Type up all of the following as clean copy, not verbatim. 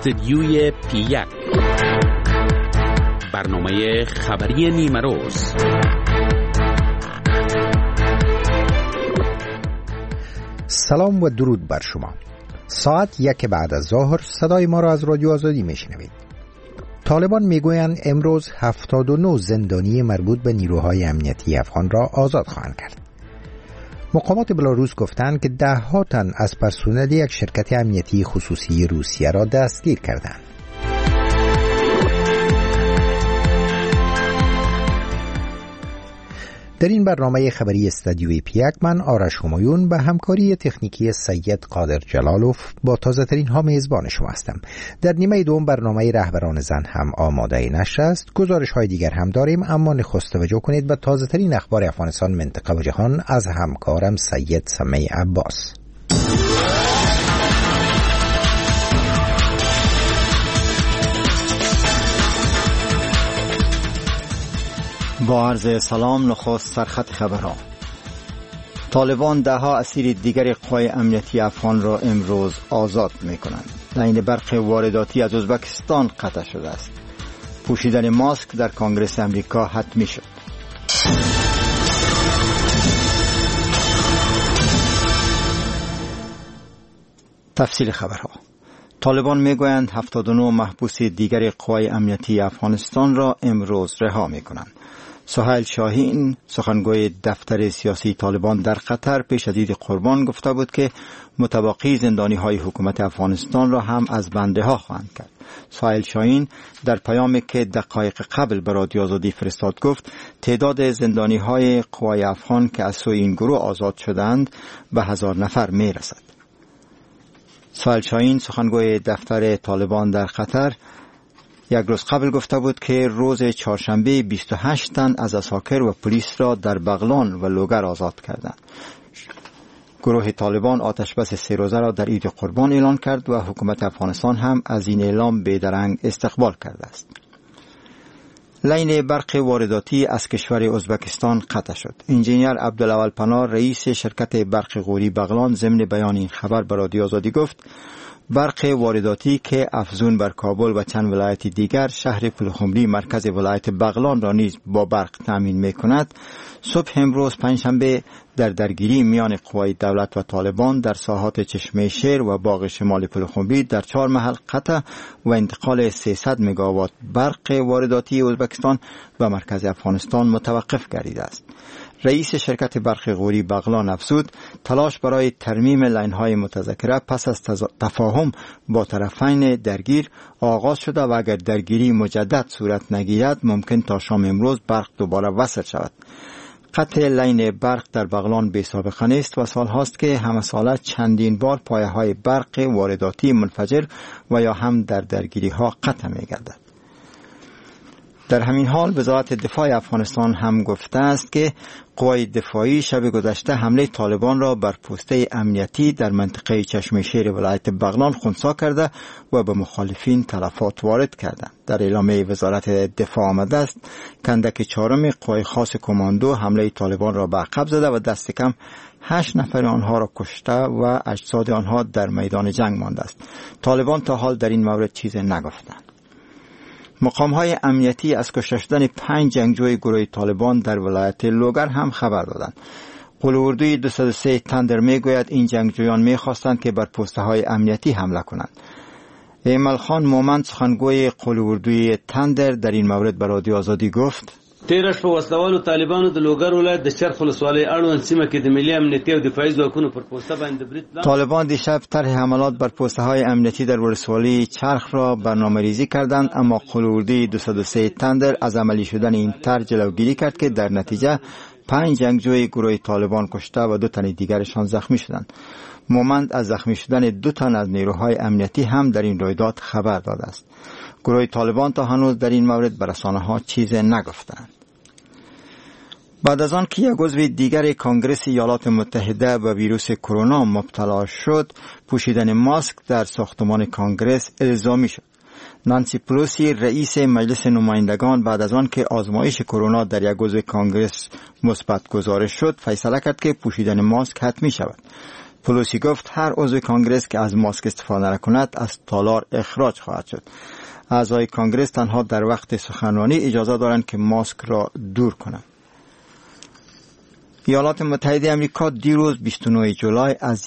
استدیوی پی1، برنامه خبری نیمروز. سلام و درود بر شما. ساعت 1 بعد از ظهر صدای ما را از رادیو آزادی میشنوید. طالبان میگویند امروز 79 زندانی مربوط به نیروهای امنیتی افغان را آزاد خواهند کرد. مقامات بلاروس گفتند که 10 تن از پرسنل یک شرکت امنیتی خصوصی روسیه را دستگیر کردند. در این برنامه خبری استدیوی پی1 من آرش همایون به همکاری تکنیکی سید قادر جلالوف با تازه ترین ها میزبان شما هستم. در نیمه دوم برنامه رهبران زن هم آماده نشر است. گزارش های دیگر هم داریم، اما نخست توجه کنید به تازه ترین اخبار افغانستان، منطقه و جهان از همکارم سید سمی عباس. با عرض سلام، نخست سرخط خبرها. طالبان 10 اسیر دیگر قوای امنیتی افغان را امروز آزاد می‌کنند. لاین برق وارداتی از ازبکستان قطع شده است. پوشیدن ماسک در کنگره امریکا حتمی شد. تفصیل خبرها. طالبان میگویند 79 محبوس دیگر قوای امنیتی افغانستان را امروز رها می‌کنند. سهیل شاهین، سخنگوی دفتر سیاسی طالبان در قطر، پیش از عید قربان گفته بود که متبقی زندانی‌های حکومت افغانستان را هم از بنده ها خواهند کرد. سهیل شاهین در پیامی که دقایق قبل به رادیو آزادی فرستاد گفت تعداد زندانی‌های قوای افغان که از سوی این گروه آزاد شدند به 1000 نفر می‌رسد. سهیل شاهین، سخنگوی دفتر طالبان در قطر، یک روز قبل گفته بود که روز چهارشنبه 28 تن از عساکر و پلیس را در بغلان و لوگر آزاد کردند. گروه طالبان آتشبس 3 روزه را در عید قربان اعلان کرد و حکومت افغانستان هم از این اعلام بیدرنگ استقبال کرده است. لاین برق وارداتی از کشور ازبکستان قطع شد. انجینیر عبدالاول پناه، رئیس شرکت برق غوری بغلان، ضمن بیان این خبر به رادیو آزادی گفت برق وارداتی که افزون بر کابل و چند ولایت دیگر شهر پلخمری مرکز ولایت بغلان را نیز با برق تامین می‌کند، صبح امروز پنجشنبه در درگیری میان قوای دولت و طالبان در ساحات چشمه شیر و باغ شمال پلخمری در 4 محل قطع و انتقال 300 مگاوات برق وارداتی ازبکستان و مرکز افغانستان متوقف گردیده است. رئیس شرکت برق غوری بغلان افزود تلاش برای ترمیم لاین‌های متذکره پس از تفاهم با طرفین درگیر آغاز شده و اگر درگیری مجدد صورت نگیرد ممکن تا شام امروز برق دوباره وصل شود. قطع لاین برق در بغلان بی سابقه نیست و سال هاست که همه ساله چندین بار پایه‌های برق وارداتی منفجر و یا هم در درگیری ها قطع می گردد. در همین حال وزارت دفاع افغانستان هم گفته است که قوای دفاعی شب گذشته حمله طالبان را بر پوسته امنیتی در منطقه چشمه شیر ولایت بغلان خنثی کرده و به مخالفین تلفات وارد کرده. در اعلامیه وزارت دفاع آمده است کندک 4 قوای خاص کماندو حمله طالبان را به عقب زده و دست کم 8 نفر آنها را کشته و اجساد آنها در میدان جنگ مانده است. طالبان تا حال در این مورد چیزی نگفتند. مقام‌های امنیتی از کشته شدن 5 جنگجوی گروه طالبان در ولایت لوگر هم خبر دادند. قول اردوی 203 تندر میگوید این جنگجویان میخواستند که بر پسته‌های امنیتی حمله کنند. ایمل خان مومند، سخنگوی قول اردوی تندر، در این مورد به رادیو آزادی گفت تیرش په وسلوالو طالبانو د لوګر ولایت د شرق ولسوالۍ اړوند سیمه کې د ملي امنیتي او دفاعي ځواکونو پر پوسته باندې برید. طالبان دیشب طرح حملات بر پسته‌های امنیتی در ولسوالی چرخ را برنامه‌ریزی کردند، اما قول اردوی 203 تندر از عملی شدن این طرح جلوگیری کرد که در نتیجه 5 جنگجوی گروه طالبان کشته و 2 تن دیگرشان زخمی شدند. مومند از زخمی شدن 2 تن از نیروهای امنیتی هم در این رویداد خبر داده است. گروه طالبان تا هنوز در این مورد به رسانه‌ها چیزی نگفتند. بعد از آن که یک عضو دیگر کنگره ایالات متحده به ویروس کرونا مبتلا شد، پوشیدن ماسک در ساختمان کنگره الزامی شد. نانسی پلوسی، رئیس مجلس نمایندگان، بعد از آن که آزمایش کرونا در یک عضو کنگره مثبت گزارش شد، فیصله کرد که پوشیدن ماسک حتمی شود. پلوسی گفت هر عضو کانگرس که از ماسک استفاده نکند از تالار اخراج خواهد شد. اعضای کانگرس تنها در وقت سخنرانی اجازه دارند که ماسک را دور کنند. ایالات متحده آمریکا دیروز 29 جولای از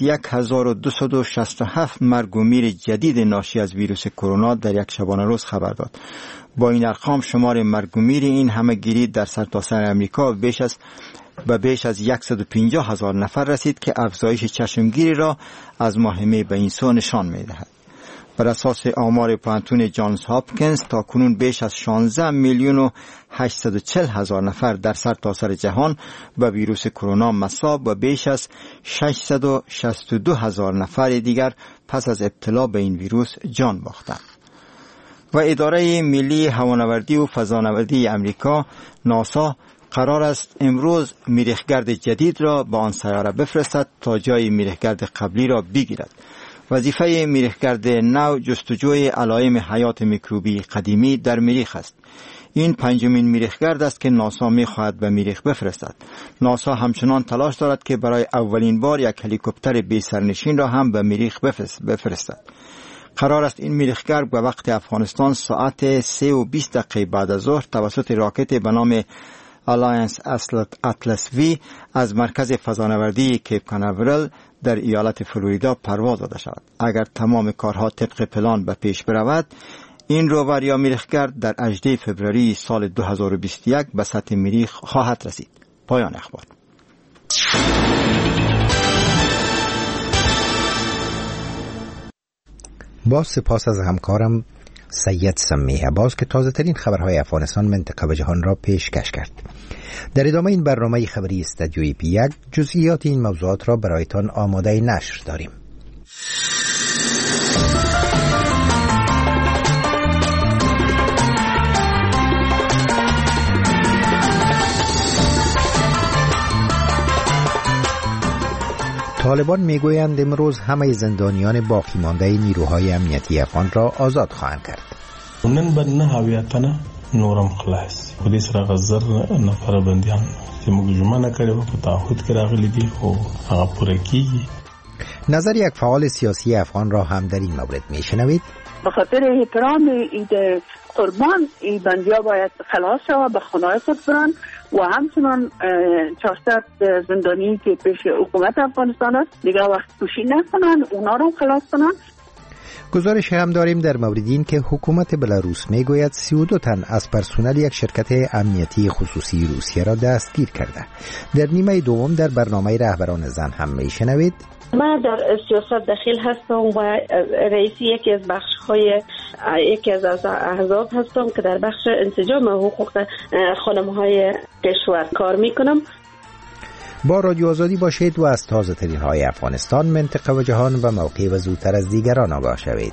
1267 مرگ و میر جدید ناشی از ویروس کرونا در یک شبانه روز خبر داد. با این ارقام شمار مرگ و میر این همه‌گیری در سرتاسر آمریکا بیش از 150,000 نفر رسید که افزایش چشمگیری را از ماه می به این سو نشان می دهد. بر اساس آمار پانتون جانز هاپکینز تا کنون بیش از 16,840,000 نفر در سرتاسر جهان به ویروس کرونا مصاب و بیش از 662,000 نفر دیگر پس از ابتلا به این ویروس جان باختند. و اداره ملی هوانوردی و فضانوردی امریکا ناسا قرار است امروز میریخگرد جدید را به آن سیاره بفرستد تا جای میریخگرد قبلی را بگیرد. وظیفه میریخگرد نو جستجوی علائم حیات میکروبی قدیمی در مریخ است. این پنجمین میریخگرد است که ناسا میخواهد به مریخ بفرستد. ناسا همچنان تلاش دارد که برای اولین بار یک هلیکوپتر بی سرنشین را هم به مریخ بفرستد. قرار است این میریخگرد به وقت افغانستان ساعت 3:20 بعد از ظهر توسط راکت به نام الاینس اطلس وی از مرکز فضانوردی کیپ کاناورال در ایالت فلوریدا پرواز داده شود. اگر تمام کارها طبق پلان به پیش برود، این روور یا میریخگرد در 18 فوریه سال 2021 به سطح مریخ خواهد رسید. پایان اخبار. با سپاس از همکارم سید سمیه عباس که تازه ترین خبرهای افغانستان، منطقه و جهان را پیشکش کرد. در ادامه این برنامه خبری استودیوی پی1 جزئیات این موضوعات را برایتان آماده نشر داریم. طالبان میگویند امروز همه زندانیان باقی مانده نیروهای امنیتی افغان را آزاد خواهند کرد. نن به 9 تنه نورم خلاص په دې سره غزر نفر بنديان چې موږ جمعنه کړو په تعهد کې راغلي دي خو هغه پوره کیږي. نظر یک فعال سیاسی افغان را هم در این مورد میشنوید. به خاطر احترام عید قربان این بندیا باید خلاص شود به خانه‌های خود برن و همچنان 400 زندانی که پیش حکومت افغانستان است دیگه وقت پوشی نکنن، اونا رو خلاص کنن. گزارش هم داریم در مورد این که حکومت بلاروس میگوید 32 تن از پرسنل یک شرکت امنیتی خصوصی روسیه را دستگیر کرده. در نیمه دوم در برنامه رهبران زن هم میشنوید. من در سیاست داخل هستم و رئیسی یکی از بخش‌های یکی از احزاب هستم که در بخش انسجام حقوق خانم‌های کشور کار میکنم. با رادیو آزادی باشید و از تازه ترین های افغانستان، منطقه و جهان و موقع و زودتر از دیگران آگاه شوید.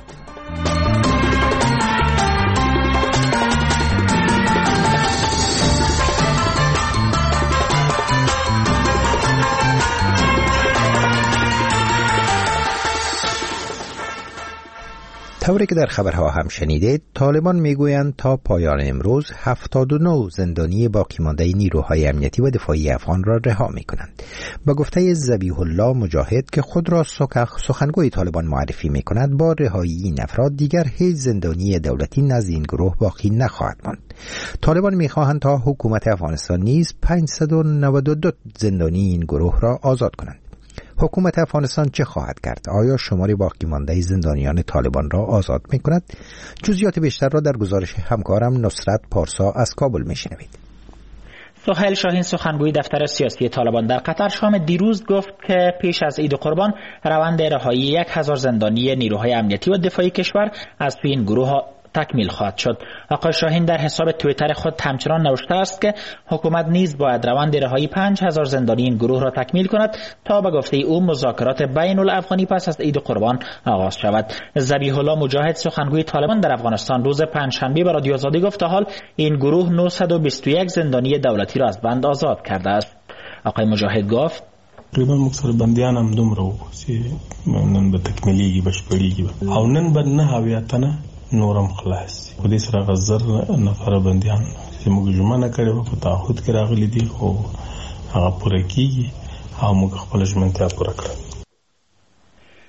طوری که در خبرها هم شنیدید، طالبان میگویند تا پایان امروز 79 زندانی باقی مانده نیروهای امنیتی و دفاعی افغان را رها میکنند. با گفته ذبیح الله مجاهد که خود را سخنگوی طالبان معرفی میکند، با رهایی این افراد دیگر هیچ زندانی دولتی نزد این گروه باقی نخواهد ماند. طالبان میخواهند تا حکومت افغانستان نیز 592 زندانی این گروه را آزاد کنند. حکومت افغانستان چه خواهد کرد؟ آیا شمار باقی مانده زندانیان طالبان را آزاد می کند؟ جزئیات بیشتر را در گزارش همکارم نصرت پارسا از کابل می شنوید. سهیل شاهین سخنگوی دفتر سیاسی طالبان در قطر شام دیروز گفت که پیش از عید قربان روند رهایی 1000 زندانی نیروهای امنیتی و دفاعی کشور از این گروه تکمیل خواهد شد. آقای شاهین در حساب توییتر خود همچنان نوشته است که حکومت نیز باید روند رهایی 5000 زندانی این گروه را تکمیل کند تا به گفته او مذاکرات بین الافغانی پس از عید قربان آغاز شود. ذبیح الله مجاهد سخنگوی طالبان در افغانستان روز پنجشنبه به رادیو آزادی گفت تا حال این گروه 921 زندانی دولتی را از بند آزاد کرده است. آقای مجاهد گفت تقریبا مکسر بندیان هم دومره و چې نن به تکمیلیږي بشپړیږي او نن به 9 تنه نورم خلاص په دې سره غزر نفر بنديان چې موږ جمعنه کړو په تعهد کې راغلي دي خو هغه پوره کیږي او موږ خپل ژمنتیا پوره کړو.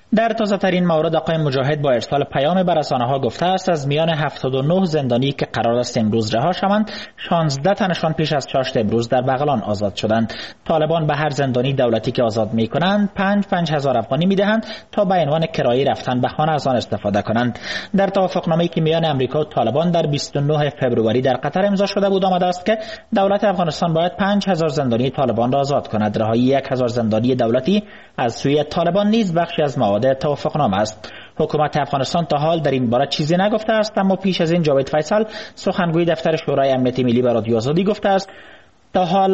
در تازه ترین مورد آقای مجاهد با ارسال پیام به رسانه‌ها گفته است از میان 79 زندانی که قرار است امروز رها شوند 16 تنشان پیش از چاشت امروز در بغلان آزاد شدند. طالبان به هر زندانی دولتی که آزاد می‌کنند 5,000 افغانی می‌دهند تا به عنوان کرایه رفتن به خانه از آن استفاده کنند. در توافقنامه‌ای که میان امریکا و طالبان در 29 فوریه در قطر امضا شده بود آمده است که دولت افغانستان باید 5,000 زندانی طالبان را آزاد کند. رهایی 1,000 زندانی دولتی از سوی طالبان نیز بخشی از مواد توافقنامه است. حکومت افغانستان تا حال در این باره چیزی نگفته است، اما پیش از این جاوید فیصل سخنگوی دفتر شورای امنیت ملی به رادیو آزادی گفته است تا حال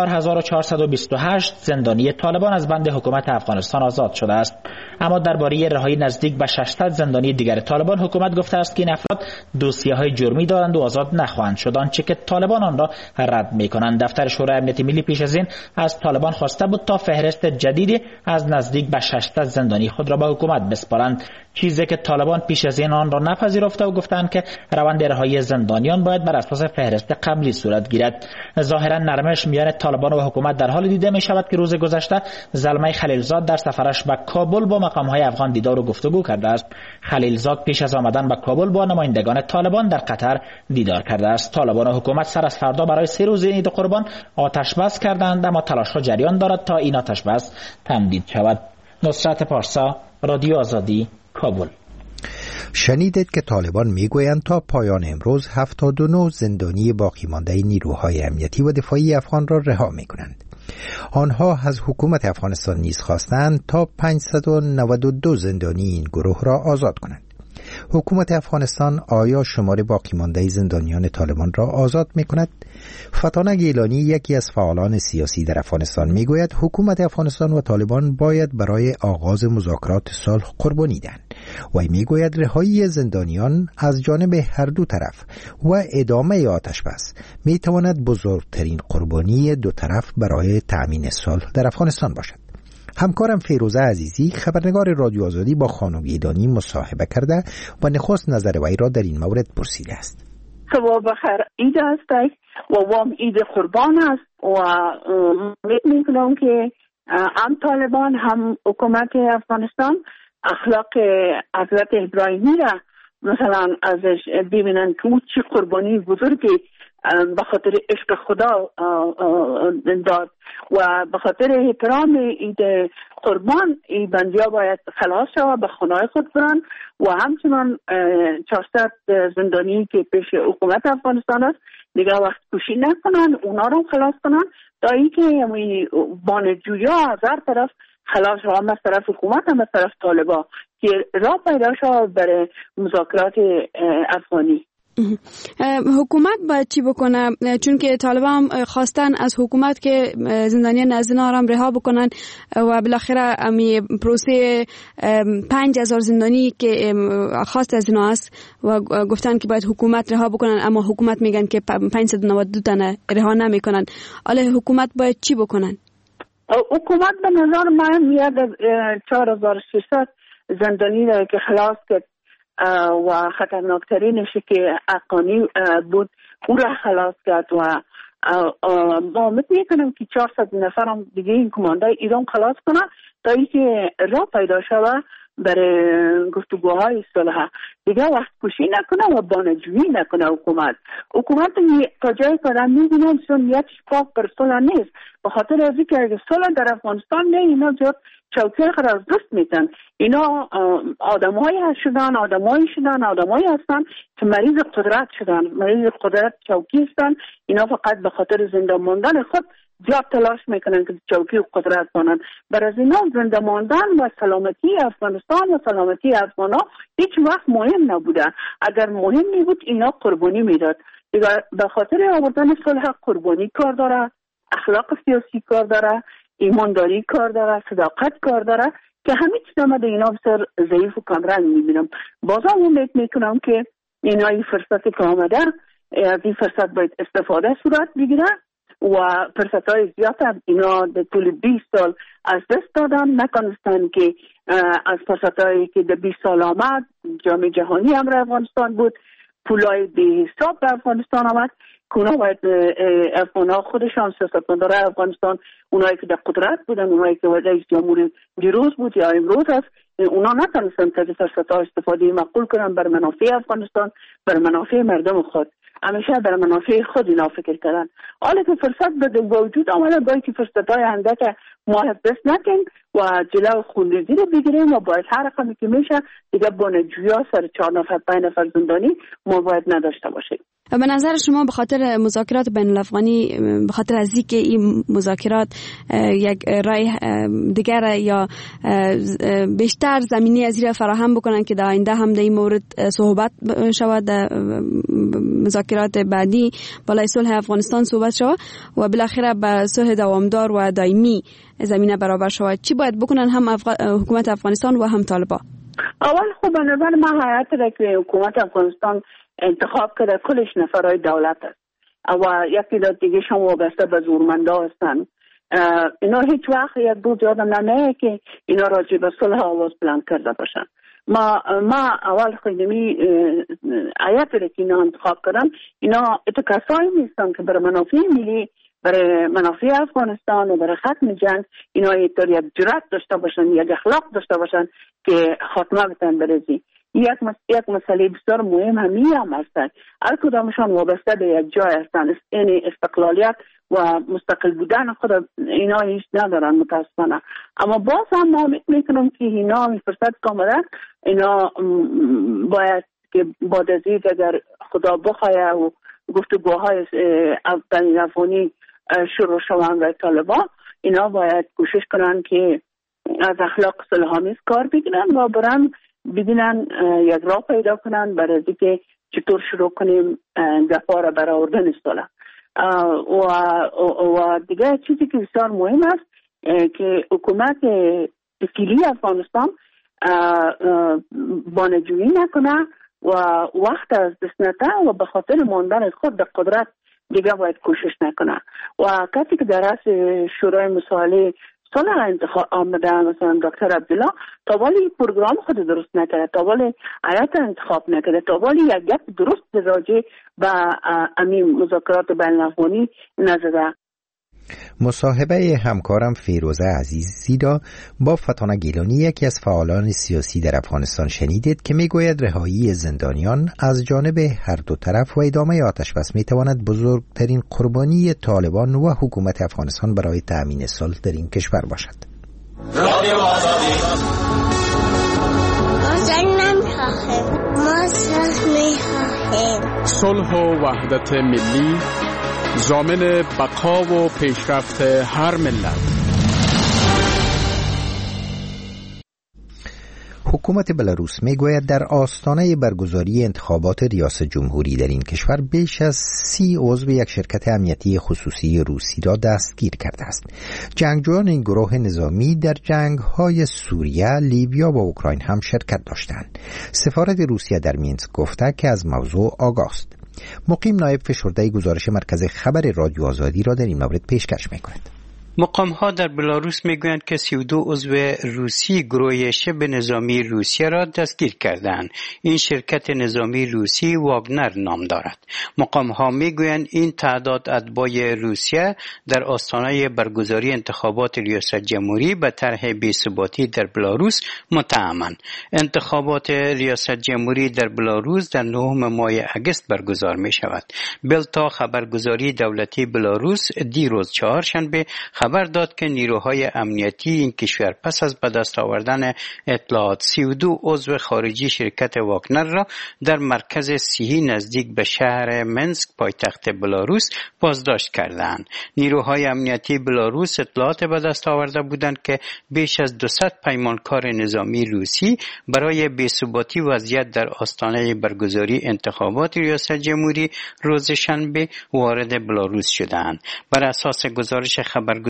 4428 زندانی طالبان از بند حکومت افغانستان آزاد شده است. اما درباره رهایی نزدیک به 600 زندانی دیگر طالبان حکومت گفته است که این افراد دوسیه‌های جرمی دارند و آزاد نخواهند شد، آنچه که طالبان آن را رد می‌کنند. دفتر شورای امنیت ملی پیش از این از طالبان خواسته بود تا فهرست جدیدی از نزدیک به 600 زندانی خود را به حکومت بسپارند، چیزی که طالبان پیش از این آن را نپذیرفته و گفتند که روند رهایی زندانیان باید بر اساس فهرست قبلی صورت گیرد. ظاهرا نرمش میان طالبان و حکومت در حال دیده می شود که روز گذشته زلمه خلیلزاد در سفرش به کابل با مقام‌های افغان دیدار و گفتگو کرده است. خلیلزاد پیش از آمدن به کابل با نمایندگان طالبان در قطر دیدار کرده است. طالبان و حکومت سر از فردا برای 3 روز عید قربان آتش بس کردند، اما تلاش‌ها جریان دارد تا این آتش بس تمدید شود. نصرت پارسا، رادیو آزادی، کابل. شنیدید که طالبان میگویند تا پایان امروز 79 زندانی باقی مانده نیروهای امنیتی و دفاعی افغان را رها میکنند. آنها از حکومت افغانستان نیز خواستند تا 592 زندانی این گروه را آزاد کنند. حکومت افغانستان آیا شمار باقی مانده زندانیان طالبان را آزاد میکند؟ فتانه گیلانی یکی از فعالان سیاسی در افغانستان میگوید حکومت افغانستان و طالبان باید برای آغاز مذاکرات صلح قربانی دهند و میگوید رهایی زندانیان از جانب هر دو طرف و ادامه آتش بس میتواند بزرگترین قربانی دو طرف برای تأمین صلح در افغانستان باشد. همکارم فیروزه عزیزی خبرنگار رادیو آزادی با خانم گیلانی مصاحبه کرده و نخست نظر وی را در این مورد پرسیده است. صبح بخیر، عید است و وام عید قربان است و می‌کنم که هم طالبان هم حکومت افغانستان اخلاق حضرت ابراهیمی را مثلا ازش ببینن که چه قربانی بزرگی به خاطر عشق خدا داد و به خاطر احترام عید قربان این بندیا باید خلاص شود به خانه خود برن و همچنان 400 زندانی که پیش حکومت افغانستان است دیگه وقت کشی نکنن، اونا رو خلاص کنن تا اینکه بانجویا از هر طرف خلاص شود، هم از طرف حکومت هم از طرف طالبان که راه پیدا شود برای مذاکرات افغانی. حکومت باید چی بکنه؟ چون که طالبان خواستن از حکومت که زندانیان از زندان هم رها بکنن و بالاخره امی پروسه 5,000 زندانی که خواست از اینا است و گفتن که باید حکومت رها بکنن، اما حکومت میگن که 592 تنه رها نمیکنن. حالا حکومت باید چی بکنن؟ حکومت به نظر من میاد 4,600 زندانی را که خلاص کرد و خطرناکترینش که افغانی بود او را خلاص کرد و ما میکنم که 400 نفر هم دیگه این کمانده ایران خلاص کنه تا اینکه راه پیدا شود برای گفتگوهای صلح. دیگه وقت کشی نکنه و بانجویی نکنه. حکومت تا جایی که آدم میبینم چون یک شفاف بر صلح نیست، به خاطر از اینکه اگه صلح در افغانستان نه اینا جد چوکی خود از دست میتن. اینا آدمایی هستن که مریض قدرت شدن، مریض قدرت چوکی هستن. اینا فقط به خاطر زنده ماندن خود زیاد تلاش میکنن که چوکی و قدرت بانن. برای اینا زنده ماندن و سلامتی افغانستان و سلامتی افغانا هیچ وقت مهم نبوده. اگر مهم میبود اینا قربانی میداد. به خاطر آوردن صلح قربانی کار داره، اخلاق سیاسی کار داره، ایمانداری کار داره، صداقت کار داره که همه چیز ما در اینا بسیار ضعیف و کمرنگ میبینم. بازم امید میکنم که اینا این فرصت که آمده از این فرصت باید استفاده صورت بگیره و فرصت های زیاد هم اینا در طول 20 سال از دست دادن، نکنستن که از فرصت هایی که در 20 سال آمد جام جهانی هم افغانستان بود، پولای به حساب به افغانستان آمد، که اونا باید افغان‌ها خودشان سیاستمدارای افغانستان، اونایی که در قدرت بودن، اونایی که رئیس جمهور دیروز بود یا امروز هست، اونا نتونستن که فرصت‌ها استفاده معقول کنن بر منافع افغانستان، بر منافع مردم خود. همیشه بر منافع خود اینا فکر کردن. حالا که فرصت به وجود آمده، باید که فرصت‌های اندک ما حفظ نکنیم و جلو خونریزی رو بگیریم و باید هر رقمی که میشه دیگه بانجویا سر 4 نفر 5 نفر زندانی ما باید نداشته باشیم. به نظر شما به خاطر مذاکرات بین الافغانی، به خاطر از اینکه این مذاکرات یک رای دیگر یا بیشتر زمینی از این فراهم بکنن که در آینده هم در این مورد صحبت شود، در مذاکرات بعدی بالای صلح افغانستان صحبت شود و بالاخره به صلح دوامدار و دائمی زمینه برابر شود، چی باید بکنن هم حکومت افغانستان و هم طالبان؟ اول خب به نظر من حیات را که حکومت افغانستان انتخاب کرده کلش نفرای دولت است و یکی دیگه شما وابسته به زورمندا هستن. اینا هیچ وقت یک روز یادم نمیاد که اینا راجع به صلح آواز بلند کرده باشن. ما اول خیلی حیات را که اینا انتخاب کردن، اینا کسایی نیستن که برای منافع ملی، برای منافع افغانستان و برای ختم جنگ اینا یک جرأت داشته باشن، یک اخلاق داشته باشن که خاتمه بتن برزی. یک مسئله بسیار مهم هم هستند. هر کدامشان وابسته به یک جای هستند. این استقلالیت و مستقل بودن خود اینا هیچ ندارن متاسفانه. اما باز هم ما میکنم که اینا فرصت کاملا اینا باید که بعد از این اگر خدا بخواه و گفتگوهای افغانی شروع شوند و طالبان، اینا باید کوشش کنن که از اخلاق صلح‌آمیز کار بگیرن و برن ببینن یک راه پیدا کنن برای اینکه چطور شروع کنیم دفاع را برآوردن صلح. و دیگه چیزی که بسیار مهم است که حکومت تشکیلی افغانستان بانجویی نکنه و وقت از دست نده و به خاطر ماندن خود در قدرت دیگه باید کوشش نکنه. و کسی که در رأس شورای مسائله صلح انتخاب آمده مثلا دکتر عبدالله تا ولی پروگرام خود درست نکرده، تا ولی آیت انتخاب نکرده، تا ولی یک گپ درست راجع به امین مذاکرات بین الافغانی نزده. مصاحبه همکارم فیروزه عزیزی را با فتانه گیلانی، یکی از فعالان سیاسی در افغانستان، شنیدید که میگوید رهایی زندانیان از جانب هر دو طرف و ادامه آتشبس میتواند بزرگترین قربانی طالبان و حکومت افغانستان برای تأمین صلح در این کشور باشد. صلح و وحدت ملی ضامن بقا و پیشرفت هر ملت. حکومت بلاروس میگوید در آستانه برگزاری انتخابات ریاست جمهوری در این کشور بیش از 30 عضو یک شرکت امنیتی خصوصی روسی را دستگیر کرده است. جنگجویان این گروه نظامی در جنگ‌های سوریه، لیبیا و اوکراین هم شرکت داشتند. سفارت روسیه در مینسک گفته که از موضوع آگاه است. مقیم نایب فشرده گزارش مرکز خبر رادیو آزادی را در این مورد پیشکش می‌کند. مقام‌ها در بلاروس میگویند که 32 عضو روسی گروه شبه نظامی روسیه را دستگیر کردند. این شرکت نظامی روسی واگنر نام دارد. مقام‌ها میگویند این تعداد اتباع روسیه در آستانه برگزاری انتخابات ریاست جمهوری به طرح بی‌ثباتی در بلاروس متهمند. انتخابات ریاست جمهوری در بلاروس در 9 ماه اگست برگزار می شود. بلتا خبرگزاری دولتی بلاروس دیروز چهارشنبه خبر داد که نیروهای امنیتی این کشور پس از به دست آوردن اطلاعات 32 عضو خارجی شرکت واگنر را در مرکز صحی نزدیک به شهر منسک پایتخت بلاروس بازداشت کردند. نیروهای امنیتی بلاروس اطلاعات به دست آورده بودند که بیش از 200 پیمانکار نظامی روسی برای بی‌ثباتی وضعیت در آستانه برگزاری انتخابات ریاست جمهوری روز شنبه وارد بلاروس شدند. بر اساس گزارش خبرگزاری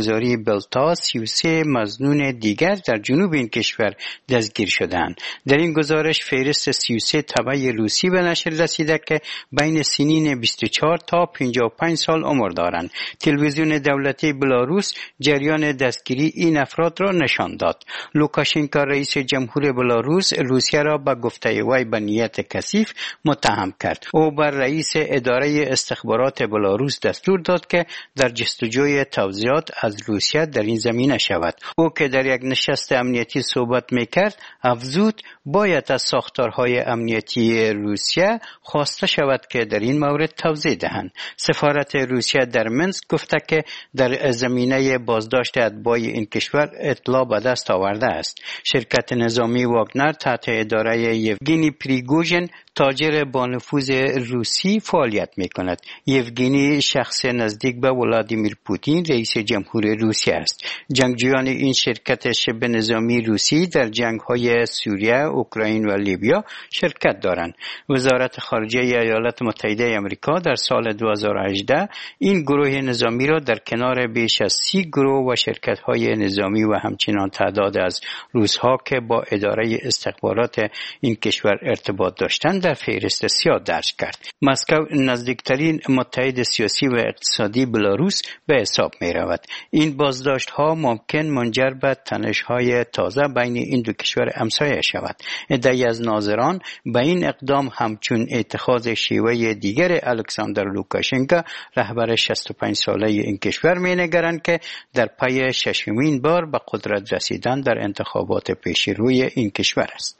گذاری بلتا 33 مظنون دیگر در جنوب این کشور دستگیر شدند. در این گزارش فهرست 33 تبع روسی به نشر رسیده که بین سنین 24 تا 55 سال عمر دارند. تلویزیون دولتی بلاروس جریان دستگیری این افراد را نشان داد. لوکاشنکو رئیس جمهور بلاروس روسیه را به گفته وی به نیت کثیف متهم کرد. او بر رئیس اداره استخبارات بلاروس دستور داد که در جستجوی توضیحات از روسیه در این زمینه شود. او که در یک نشست امنیتی صحبت میکرد افزود باید از ساختارهای امنیتی روسیه خواسته شود که در این مورد توضیح دهند. سفارت روسیه در منسک گفته که در زمینه بازداشت اتباع این کشور اطلاع به دست آورده است. شرکت نظامی واگنر تحت اداره یوگینی پریگوژن تاجر با نفوذ روسی فعالیت میکند. یوگینی شخص نزدیک به ولادیمیر پوتین رئیس جمهور روسیه است. جنگجویان این شرکت شبه نظامی روسی در جنگ‌های سوریه، اوکراین و لیبیا شرکت دارند. وزارت خارجه ایالات متحده آمریکا در سال 2018 این گروه نظامی را در کنار بیش از 30 گروه و شرکت‌های نظامی و همچنان تعداد از روس‌ها که با اداره استخبارات این کشور ارتباط داشتند در فهرست سیاه درج کرد. مسکو نزدیکترین متحد سیاسی و اقتصادی بلاروس به حساب می رود. این بازداشت ها ممکن منجر به تنش های تازه بین این دو کشور همسایه شود. عده‌ای از ناظران به این اقدام همچون اتخاذ شیوه دیگر الکساندر لوکاشنکو رهبر 65 ساله این کشور می نگرند که در پی ششمین بار به قدرت رسیدن در انتخابات پیش روی این کشور است.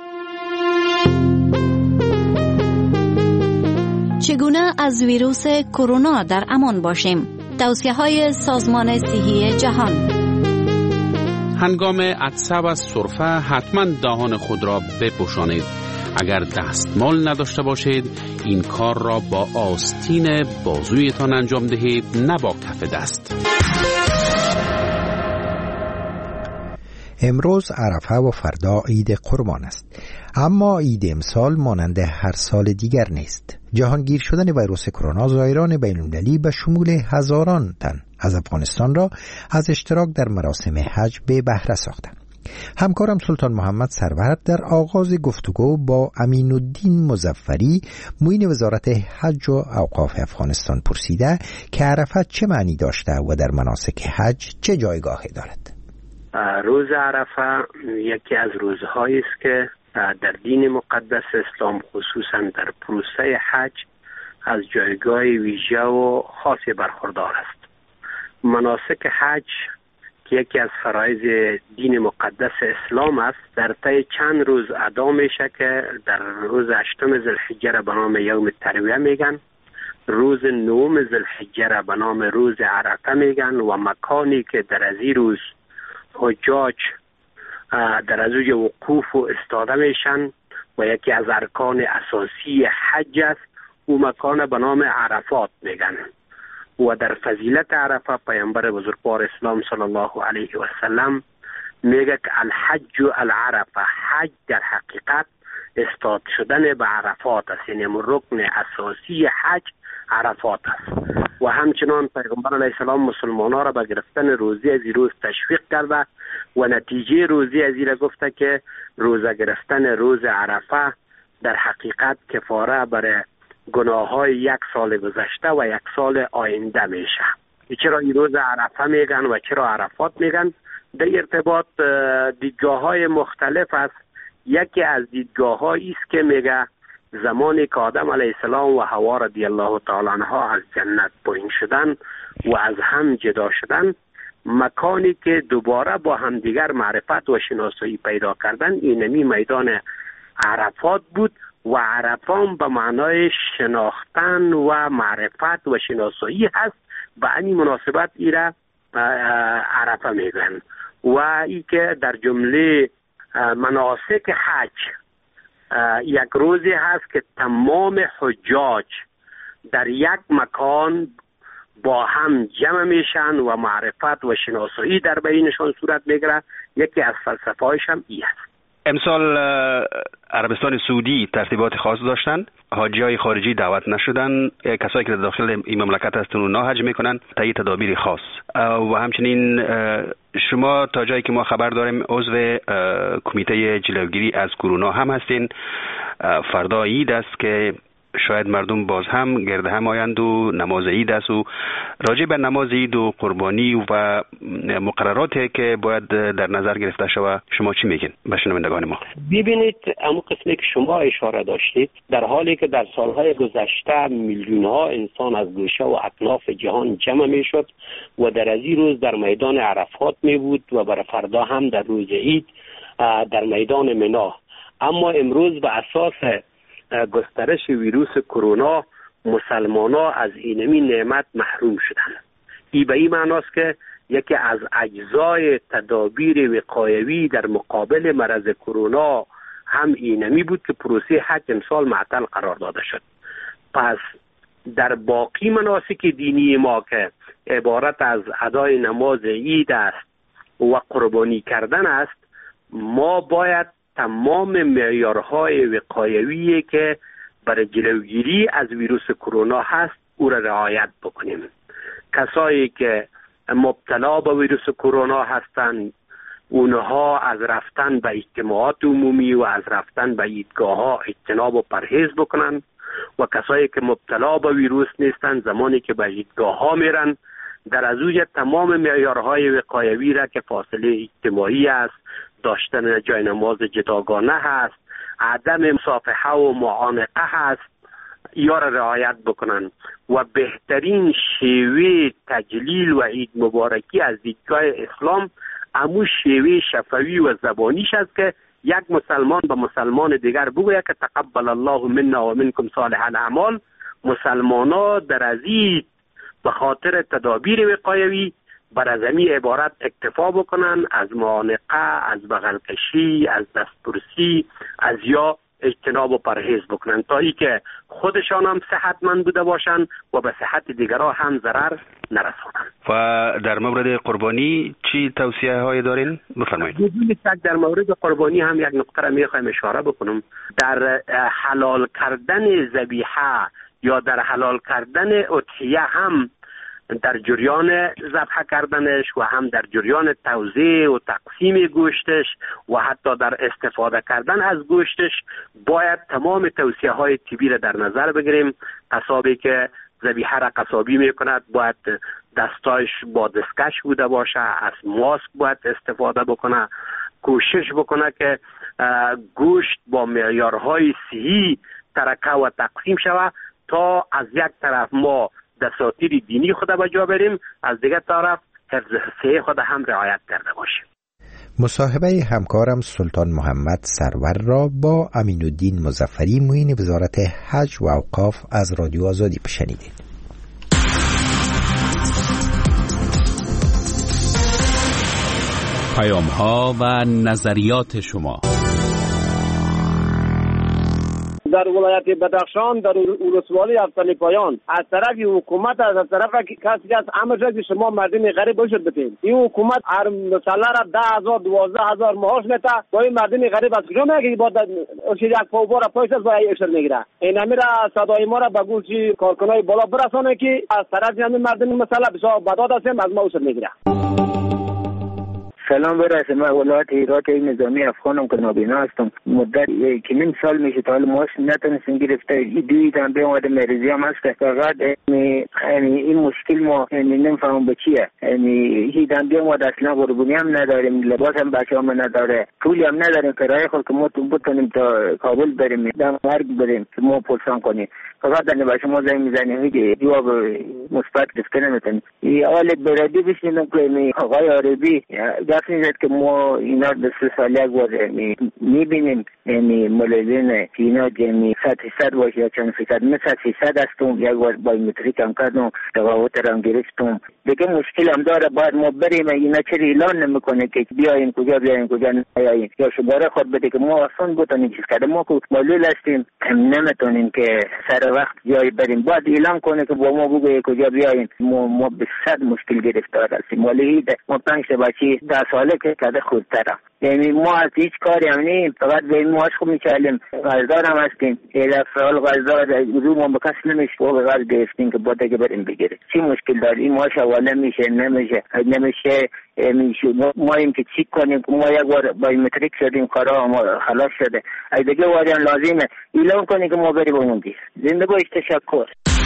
چگونه از ویروس کرونا در امان باشیم؟ توصیه‌های سازمان صحی جهان. هنگام عطسه و سرفه حتما دهان خود را بپوشانید. اگر دستمال نداشته باشید این کار را با آستین بازویتان انجام دهید، نه با کف دست. امروز عرفه و فردا عید قربان است، اما عید امسال مانند هر سال دیگر نیست. جهانگیر شدن ویروس کرونا زائران بین‌المللی به شمول هزاران تن از افغانستان را از اشتراک در مراسم حج به بهره ساختند. همکارم سلطان محمد سرورد در آغاز گفتگو با امین الدین مظفری معین وزارت حج و اوقاف افغانستان پرسیده که عرفه چه معنی داشته و در مناسک حج چه جایگاهی دارد. روز عرفه یکی از روزهایی است که در دین مقدس اسلام خصوصا در پروسه حج از جایگاه ویژه و خاصی برخوردار است. مناسک حج که یکی از فرایض دین مقدس اسلام است در طی چند روز ادا میشه که در روز 8 ذوالحجه را به نام یوم الترویه میگن، روز 9 ذوالحجه را به نام روز عرفه میگن و مکانی که در از این روز حجاج در از اوج وقوف و استاده میشن و یکی از ارکان اساسی حج است، او مکان به نام عرفات میگن. و در فضیلت عرفه پیامبر بزرگوار اسلام صلی الله علیه و سلم میگه که الحج العرفه، حج در حقیقت استاد شدن به عرفات است، یعنی رکن اساسی حج عرفات است. و همچنان پیغمبر علیه السلام مسلمانان را به گرفتن روزه از این روز تشویق کرده و نتیجه روزه از این را گفته که روزه گرفتن روز عرفه در حقیقت کفاره برای گناه های یک سال گذشته و یک سال آینده میشه. چرا این روز عرفه میگن و چرا عرفات میگن؟ در ارتباط دیدگاه های مختلف است. یکی از دیدگاه هایی است که میگه زمانی که آدم علیه السلام و حوا رضی الله تعالی عنها از جنت پایین شدن و از هم جدا شدن، مکانی که دوباره با هم دیگر معرفت و شناسایی پیدا کردن اینمی میدان عرفات بود و عرفان به معنای شناختن و معرفت و شناسایی هست. به این مناسبت ایره عرفه میگن و ای که در جمله مناسک حج یک روزی هست که تمام حجاج در یک مکان با هم جمع میشن و معرفت و شناسایی در بینشان صورت میگیره. یکی از فلسفه‌هایش هم این است. امسال عربستان سعودی ترتیبات خاص داشتن، حاجیای خارجی دعوت نشدن، کسایی که داخل این مملکت هستن اونا حج میکنن طی تدابیر خاص. و همچنین شما تا جایی که ما خبر داریم عضو کمیته جلوگیری از کرونا هم هستین. فردا عید است که شاید مردم باز هم گرد هم آیند و نماز عید است و راجع به نماز عید و قربانی و مقرراتی که باید در نظر گرفته شود شما چی میگین به شنوندگان ما؟ ببینید اما قسمی که شما اشاره داشتید، در حالی که در سالهای گذشته میلیون ها انسان از گوشه و اطراف جهان جمع میشد و در از این روز در میدان عرفات می بود و برای فردا هم در روز عید در میدان منا، اما امروز به اساس گسترش ویروس کرونا مسلمان‌ها از اینمی نعمت محروم شدند. این به این معناست که یکی از اجزای تدابیر وقایوی در مقابل مرض کرونا هم اینمی بود که پروسه حج امسال معطل قرار داده شد. پس در باقی مناسک دینی ما که عبارت از ادای نماز عید است و قربانی کردن است، ما باید تمام معیارهای وقایویی که برای جلوگیری از ویروس کرونا هست او را رعایت بکنیم. کسایی که مبتلا به ویروس کرونا هستند اونها از رفتن به اجتماعات عمومی و از رفتن به عیدگاه ها اجتناب و پرهیز بکنن و کسایی که مبتلا به ویروس نیستند زمانی که به عیدگاه ها میرن در از اوج تمام معیارهای وقایوی را که فاصله اجتماعی است، داشتن جای نماز جداگانه هست، عدم مصافحه و معانقه هست، یا را رعایت بکنن و بهترین شیوه تجلیل و عید مبارکی از دیدگاه اسلام امو شیوه شفوی و زبانیش است که یک مسلمان به مسلمان دیگر بگوید که تقبل الله منا و منکم صالح الاعمال. مسلمانا در از این به خاطر تدابیر وقایوی بر از این عبارت اکتفا بکنن، از معانقه، از بغل کشی، از دستپرسی، از یا اجتناب و پرهیز بکنن تا ای که خودشان هم صحتمند بوده باشن و به صحت دیگران هم ضرر نرسانن. و در مورد قربانی چی توصیه های دارین؟ بفرمایید. بدون شک در مورد قربانی هم یک نکته را میخوایم اشاره بکنم. در حلال کردن ذبیحه یا در حلال کردن اضحیه هم در جریان ذبح کردنش و هم در جریان توزیع و تقسیم گوشتش و حتی در استفاده کردن از گوشتش باید تمام توصیه های طبی را در نظر بگیریم. قصابی که ذبیحه را قصابی میکند باید دستایش با دستکش بوده باشه، از ماسک باید استفاده بکنه، کوشش بکنه که گوشت با معیارهای صحی ترکه و تقسیم شود تا از یک طرف ما دساتیر دینی خود به جا بریم، از دیگر طرف حفظ صحت خود هم رعایت کرده باشیم. مصاحبه همکارم سلطان محمد سرور را با امین الدین مظفری معین وزارت حج و اوقاف از رادیو آزادی بشنیدید. پیام‌ها و نظریات شما. در ولایت بدخشان در ولسوالی افتانی پایان از طرف حکومت از طرف کسی از امر که شما مردم غریب باشید بتین، این حکومت هر مسئله را 10,000 12,000 معاش میده با این مردم غریب از کجا میگه با یک پاوبار پایس از برای اشتر میگیره. این امیر صدای ما را به گوش کارکنای بالا برسانه که از طرف همین مردم مسئله بسیار بداد هستیم از ما اشتر میگیره. سلام برسه. من ولایت هرات نظامی افغانم که نابینا هستم. مدت چندین سال میشه تا حال معاش نتونستم گرفته. دوی دنبه اومده مریضی هم هست. فقط این مشکل ما نمیفهمم به چیه. هیچ دنبه اومده اصلا قربونی هم نداریم، لباس هم بچه هم نداره، پولی هم نداریم کرایه خود که ما بتونیم تا کابل بریم در مرگ بریم که ما پرسان کنیم. فقط در به شما زنگ میزنیم هیچ جواب مثبت گرفته نمیتونیم. حال برادی بشنیدم که آقای عربی دفت نیزد که ما اینا به 3 سال یک بار میبینیم، ملازم که اینا 100% باشه یا چند فیصد مثل 300 هستم، یک بار بایومتریک هم کردم، تقاوت را هم گرفتم. دیگه مشکل هم داره، باید ما بریم. اینا چرا اعلان نمیکنه که بیاین کجا بیاین کجا نیاین یا شماره خود بده که ما اصلا بتونیم چیز کرده. ما که معلول هستیم نمیتونیم که سر وقت جای بریم. باید اعلان کنه که با ما بگه کجا بیاین. ما به 100 مشکل گرفتار هستیم. ولی ما 5 بچه 10 ساله که کده خودتره. یعنی ما از هیچ کاری هم نیم، فقط به این ماش خود میچالیم، غزدار هم هستیم. ایل افرال غزدار رو ما بکس نمیشه و به غزد گرفتیم که باده که بریم بگیره. چی مشکل داری؟ این ماش اول نمیشه ما این که چی کنیم. ما یک بار بایومتریک شدیم، کارا ما خلاص شده. ای دیگه واریان لازمه اعلام کنی که ما بریم بموندیم. زنده باش. تشکر.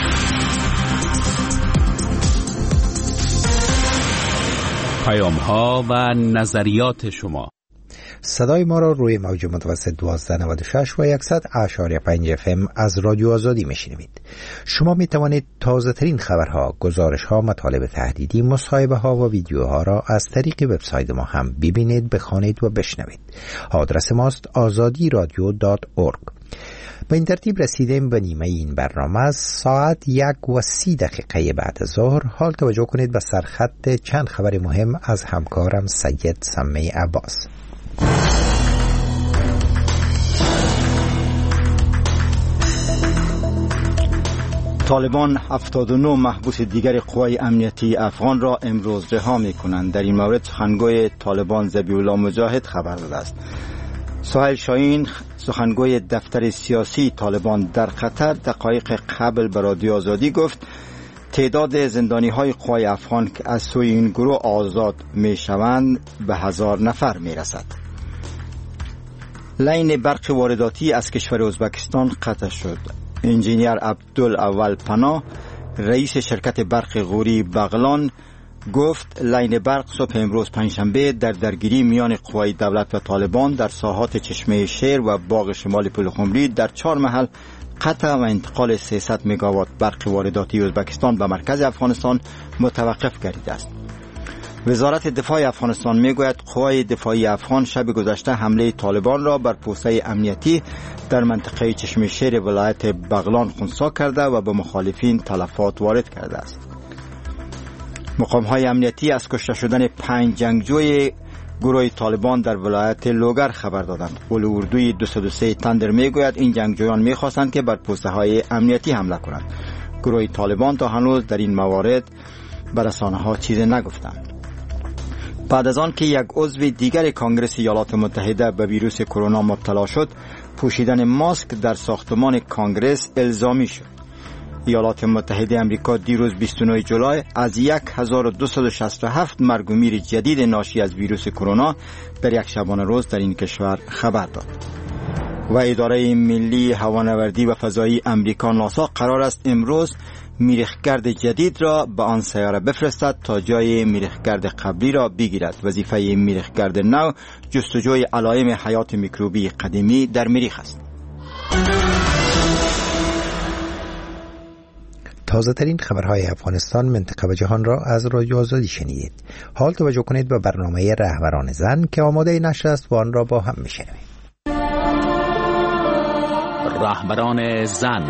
پیام ها و نظریات شما. صدای ما را روی موج متوسط 1296 و 100.5 FM از رادیو آزادی میشنوید. شما می توانید تازه ترین خبرها، گزارش ها، مطالب تحلیلی، مصاحبه ها و ویدیوها را از طریق وبسایت ما هم ببینید، بخوانید و بشنوید. آدرس ماست azadiradio.org. به این ترتیب رسیدیم به نیمه این برنامه. از ساعت 1:30 بعد از ظهر حال توجه کنید به سرخط چند خبر مهم از همکارم سید سمی عباس. طالبان 79 محبوس دیگر قوای امنیتی افغان را امروز رها می‌کنند. در این مورد سخنگوی طالبان ذبیح الله مجاهد خبر داده است. سهیل شاهین سخنگوی دفتر سیاسی طالبان در قطر دقایق قبل به رادیو آزادی گفت تعداد زندانی‌های قوای افغان که از سوی این گروه آزاد می‌شوند به 1000 نفر می‌رسد. لین برق وارداتی از کشور ازبکستان قطع شد. انجینیر عبدالاول پناه رئیس شرکت برق غوری بغلان گفت لین برق صبح امروز پنجشنبه در درگیری میان قوای دولت و طالبان در ساحات چشمه شیر و باغ شمال پلخمری در 4 محل قطع و انتقال 300 مگاوات برق وارداتی ازبکستان به مرکز افغانستان متوقف گردیده است. وزارت دفاع افغانستان میگوید قوای دفاعی افغان شب گذشته حمله طالبان را بر پوسته امنیتی در منطقه چشمه شیر ولایت بغلان خنثی کرده و به مخالفین تلفات وارد کرده است. مقام‌های امنیتی از کشته شدن 5 جنگجوی گروه طالبان در ولایت لوگر خبر دادند. قول اردوی 203 تندر میگوید این جنگجویان میخواستند که بر پوسته‌های امنیتی حمله کنند. گروه طالبان تا هنوز در این موارد به رسانه‌ها چیزی نگفتند. بعد از آن که یک عضو دیگر کنگره ایالات متحده به ویروس کرونا مبتلا شد، پوشیدن ماسک در ساختمان کنگره الزامی شد. ایالات متحده آمریکا دیروز 29 جولای از 1267 مرگ و میر جدید ناشی از ویروس کرونا در یک شبانه روز در این کشور خبر داد. و اداره ملی هوانوردی و فضایی آمریکا ناسا قرار است امروز میریخگرد جدید را به آن سیاره بفرستد تا جای میریخگرد قبلی را بگیرد. وظیفه میریخگرد نو جستجوی علائم حیات میکروبی قدیمی در مریخ است. تازه ترین خبرهای افغانستان، منطقه و جهان را از رادیو آزادی شنیدید. حال توجه کنید به برنامه رهبران زن که آماده نشر است و آن را با هم میشنویم. رهبران زن.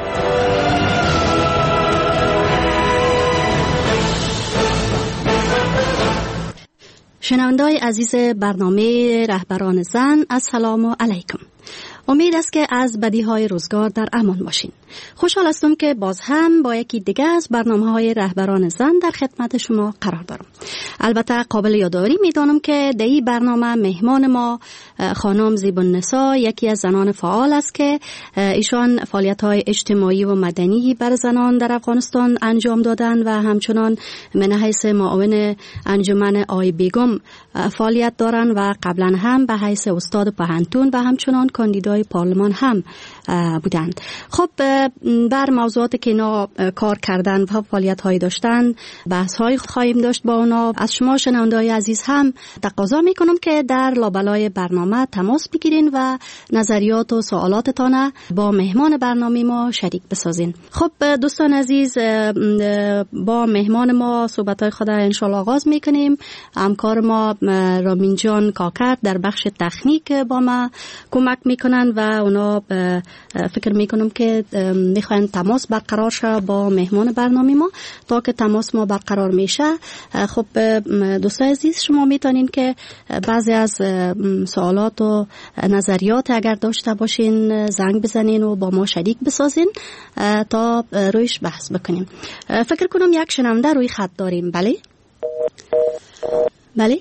شنونده‌های عزیز برنامه رهبران زن، السلام علیکم. امید است که از بدیهای روزگار در امان باشین. خوشحال هستم که باز هم با یکی دیگه از برنامه‌های رهبران زن در خدمت شما قرار دارم. البته قابل یادآوری می‌دانم که در این برنامه مهمان ما خانم زیبالنسا یکی از زنان فعال است که ایشان فعالیت‌های اجتماعی و مدنی بر زنان در افغانستان انجام دادن و همچنان من حیث معاون انجمن آی بیگم فعالیت دارن و قبلا هم به حیث استاد پهنتون و همچنان کاندیدای پارلمان هم بودند. خب بر موضوعاتی که اینا کار کردن و فعالیت‌هایی داشتن بحث‌هایی خواهیم داشت با اونا. از شما شنونده‌های عزیز هم تقاضا می‌کنم که در لابلای برنامه تماس بگیرین و نظریات و سوالاتتان با مهمان برنامه ما شریک بسازین. خب دوستان عزیز، با مهمان ما صحبت‌های خود را انشالله آغاز می‌کنیم. همکار ما رامین جان کاکر در بخش تکنیک با ما کمک می‌کنن و اونا فکر می‌کنم که می‌خواین تماس برقرار شه با مهمان برنامه ما. تا که تماس ما برقرار میشه، خب دوستان عزیز شما میتونین که بعضی از سوالات و نظریات اگر داشته باشین زنگ بزنین و با ما شریک بسازین تا رویش بحث بکنیم. فکر کنم یک شنونده روی خط داریم. بله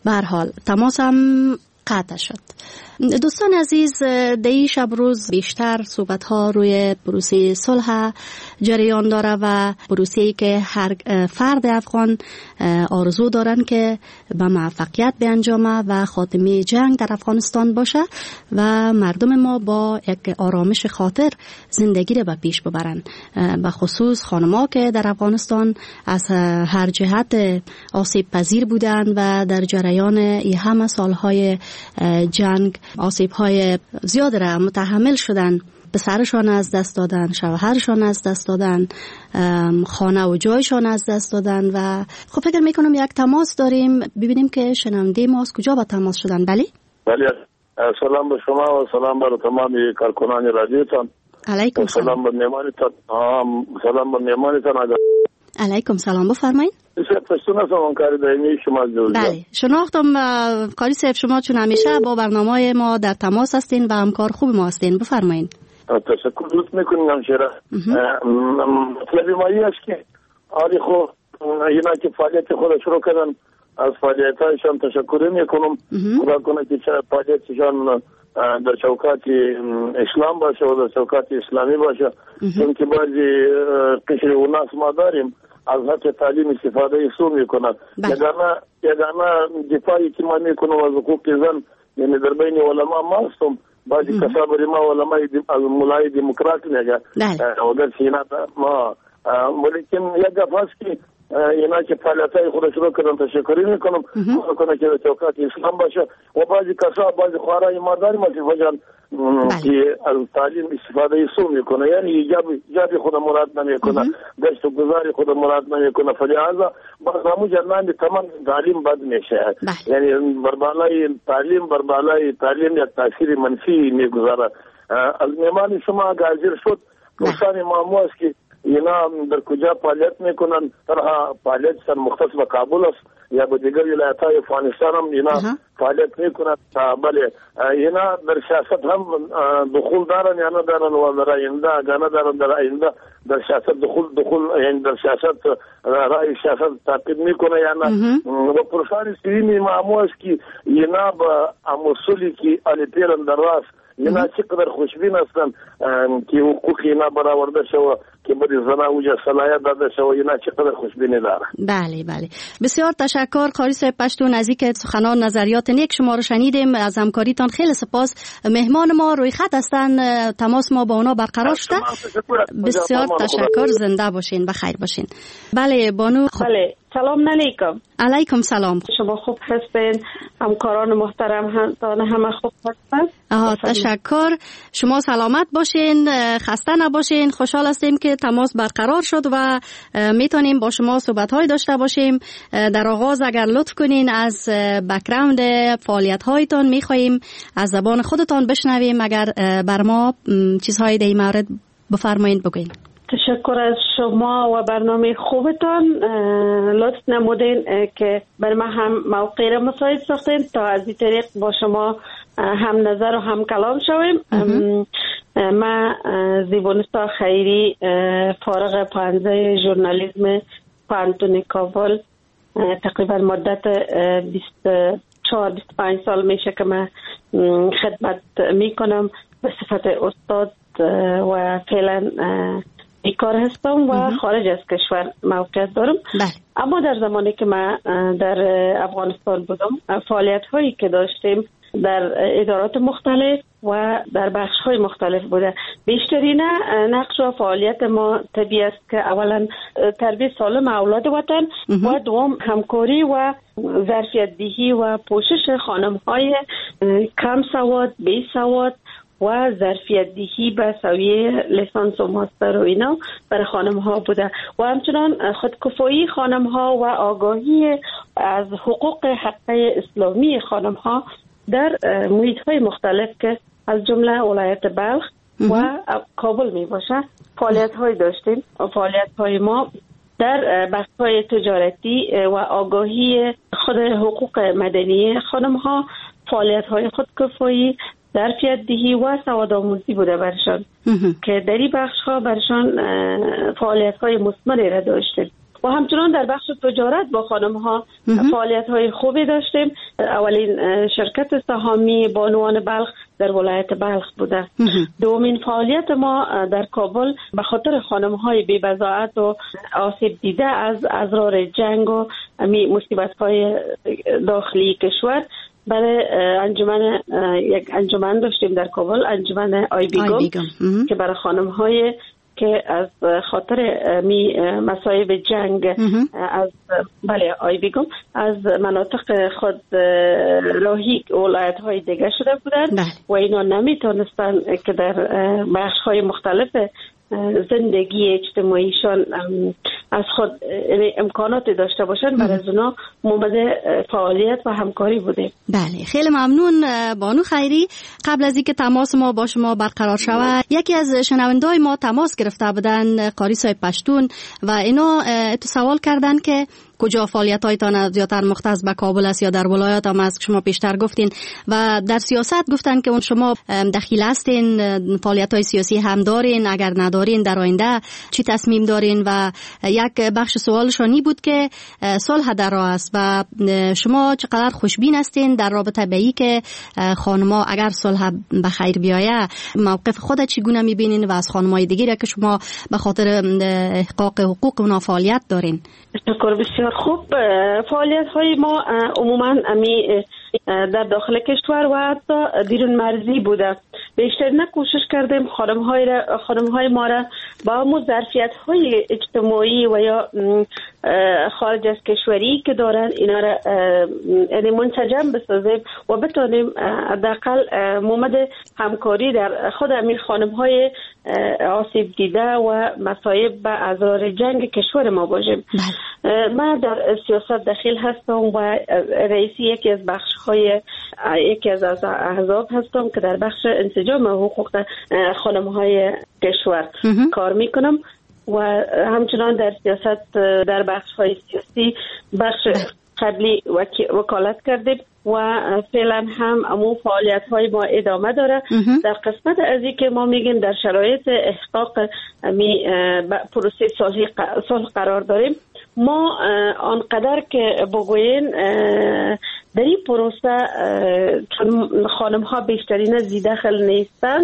به هر حال تماس هم قطع شد. دوستان عزیز، دی شب روز بیشتر صحبت ها روی پروسه صلح جریان داره و پروسه‌ای که هر فرد افغان آرزو دارن که به موفقیت بیانجامه و خاتمه جنگ در افغانستان باشه و مردم ما با یک آرامش خاطر زندگی را به پیش ببرن، به خصوص خانم‌ها که در افغانستان از هر جهت آسیب پذیر بودن و در جریان این همه سالهای جنگ آسیب‌های زیاد را متحمل شدن. پسرشان از دست دادن، شوهرشان از دست دادن، خانه و جایشان از دست دادن و خب فکر میکنم یک تماس داریم، ببینیم که شنونده ما از کجا با تماس شدن. بله سلام به شما و سلام بر تمام کارکنان رادیوتان. علیکم سلام به مهمانتان. سلام به مهمانتان. علیکم سلام، بفرمایید. بله شناختم قاری صاحب، شما چون همیشه با برنامه ما در تماس هستین و همکار خوب ما هستین، بفرمایید. تشکر دوست میکنیم همشیره. مطلبی مایی است که آری خود اینا که فعالیت خود شروع کردن، از فعالیت هایشان تشکر میکنم. خدا کنه که فعالیتشان در چوکات اسلام باشه و در چوکات اسلامی باشه، چون که بعضی قشر و ناس ما داریم از حق تعلیم استفاده سو میکنند. یگانه دفاعی که ما میکنم از حقوق زن، یعنی در بین علما ما هستم، بعضی کسابری ما علمای مولای دموکرات میگه و در سینا ما ولیکن یک دفعه است که اینا که فعالیتای خود شروع کردن تشکری میکنم. خدا کنه که چوکات اسلام باشه و بعضی کسا بعضی خوارای ما داریم از که از تعلیم استفاده سو میکنه، یعنی ایجابی خود مراد نمیکنه، دشت و گذاری خود مراد نمیکنه، فلهذا باز همون جنان تمام تعلیم بد میشه، یعنی بربالای تعلیم یک تاثیر منفی میگذاره. از مهمان شما حاضر شد دوستان مامو است که اینا در کجا فعالیت میکنن، طرح فعالیت مختص به کابل است یا به دیگر ولایت‌های افغانستان هم اینا فعالیت میکنن. بله اینا در سیاست هم دخول دارن یا ندارن و در آینده اگر ندارن در آینده در سیاست دخول یعنی در سیاست رای سیاست تعقیب میکنه یا نه. و پرسان سیمی معمول است که اینا با اموسولی که علی پیرن در راست اینا چقدر خوشبین هستن که حقوق اینا برآورده شوه که بری زنان اوجه صلاحیت داده شوه، اینا چقدر خوشبینی داره. بله بسیار تشکر قاری صاحب پشتون از اینکه سخنان نظریات نیک شما رو شنیدیم، از همکاریتان خیلی سپاس. مهمان ما روی خط هستن، تماس ما با اونا برقرار شده. بسیار تشکر، زنده باشین، بخیر باشین. بله بانو. بله سلام علیکم. علیکم سلام. شما خوب هستین؟ همکاران محترم همه خوب هستن؟ تشکر، شما سلامت باشین، خسته نباشین. خوشحال هستیم که تماس برقرار شد و میتونیم با شما صحبت های داشته باشیم. در آغاز اگر لطف کنین از بک‌گراند فعالیت هایتان میخواییم از زبان خودتان بشنویم، اگر بر ما چیزهای در این مورد بفرمایید بگوین. تشکر از شما و برنامه خوبتان. لطف نمودین که بر ما هم موقع را مساعد ساختین تا از این طریق با شما هم نظر و هم کلام شویم. ما زیبانستا خیری فارغ پانزه ژورنالیسم پانتون کابل، تقریبا مدت 24-25 سال میشه که من خدمت میکنم به صفت استاد و فعلا بیکار هستم و خارج از کشور موقعیت دارم. اما در زمانی که من در افغانستان بودم فعالیت هایی که داشتیم در ادارات مختلف و در بخش های مختلف بوده. بیشترین نقش و فعالیت ما طبیعی است که اولا تربیت سالم اولاد وطن و دوم همکاری و ظرفیت دهی و پوشش خانم های کم سواد، بی سواد و ظرفیت دهی به سویه لیسانس و ماستر و اینا برای خانم ها بوده و همچنان خودکفایی خانم ها و آگاهی از حقوق حقه اسلامی خانم ها در محیط های مختلف که از جمله ولایت بلخ و کابل می باشه فعالیت های داشتیم. فعالیت های ما در بخش های تجارتی و آگاهی خود حقوق مدنی خانم ها، فعالیت های خودکفایی، ظرفیت دهی و سوادآموزی بوده برشان که در این بخش ها برشان فعالیت های مثمری را داشتیم. و و همچنان در بخش تجارت با خانم ها فعالیت های خوبی داشتیم. اولین شرکت سهامی بانوان بلخ در ولایت بلخ بوده. دومین فعالیت ما در کابل به خاطر خانم های بی بضاعت و آسیب دیده از اضرار جنگ و مصیبت های داخلی کشور برای انجمن یک انجمن داشتیم در کابل، انجمن آی بیگم که برای خانم های که از خاطر مصائب جنگ از آی بیگم از مناطق خود راهی ولایت های دیگه شده بودند و اینا نمیتونستن که در بخش های مختلف زندگی اجتماعیشان از خود امکانات داشته باشند. برای از اونا مومد فعالیت و همکاری بوده. بله، خیلی ممنون بانو خیری. قبل از اینکه تماس ما با شما برقرار شود، یکی از شنوندای ما تماس گرفته بودن، قاری صاحب پشتون، و اینا تو سوال کردن که کجا فعالیت‌هایتان زیادتر مختص به کابل است یا در ولایات هم است که شما پیشتر گفتین، و در سیاست گفتن که شما دخیل هستین، فعالیت‌های سیاسی هم دارین، اگر ندارین در آینده چی تصمیم دارین؟ و یک بخش سوالشانی بود که صلح در راه است و شما چقدر خوشبین هستین در رابطه به این که خانم‌ها اگر صلح به خیر بیاید موقف خود چگونه می‌بینین و از خانم‌های دیگه که شما به خاطر احقاق حقوق اونا فعالیت دارین؟ شکر، بسیار خوب. فعالیت های ما عموما در داخل کشور و حتی بیرون مرزی بوده. بیشتر کوشش کردیم خانم های ما را با همون ظرفیت های اجتماعی و یا خارج از کشوری که دارن اینا را یعنی منسجم بسازیم و بتونیم حداقل مومد همکاری در خود همین خانم های آسیب دیده و مصائب و اضرار جنگ کشور ما باشیم. من در سیاست دخیل هستم و رئیسی یکی از یکی از احزاب هستم که در بخش انسجام حقوق خانم‌های کشور کار میکنم و همچنان در سیاست در بخش‌های سیاسی بخش قبلی وکالت کردیم و فعلا هم امو فعالیت‌های ما ادامه داره. در قسمت از این که ما میگیم در شرایط احقاق پروسه صلح قرار داریم، ما آنقدر که بگوین در این پروسه چون خانم ها بیشترین زیدخل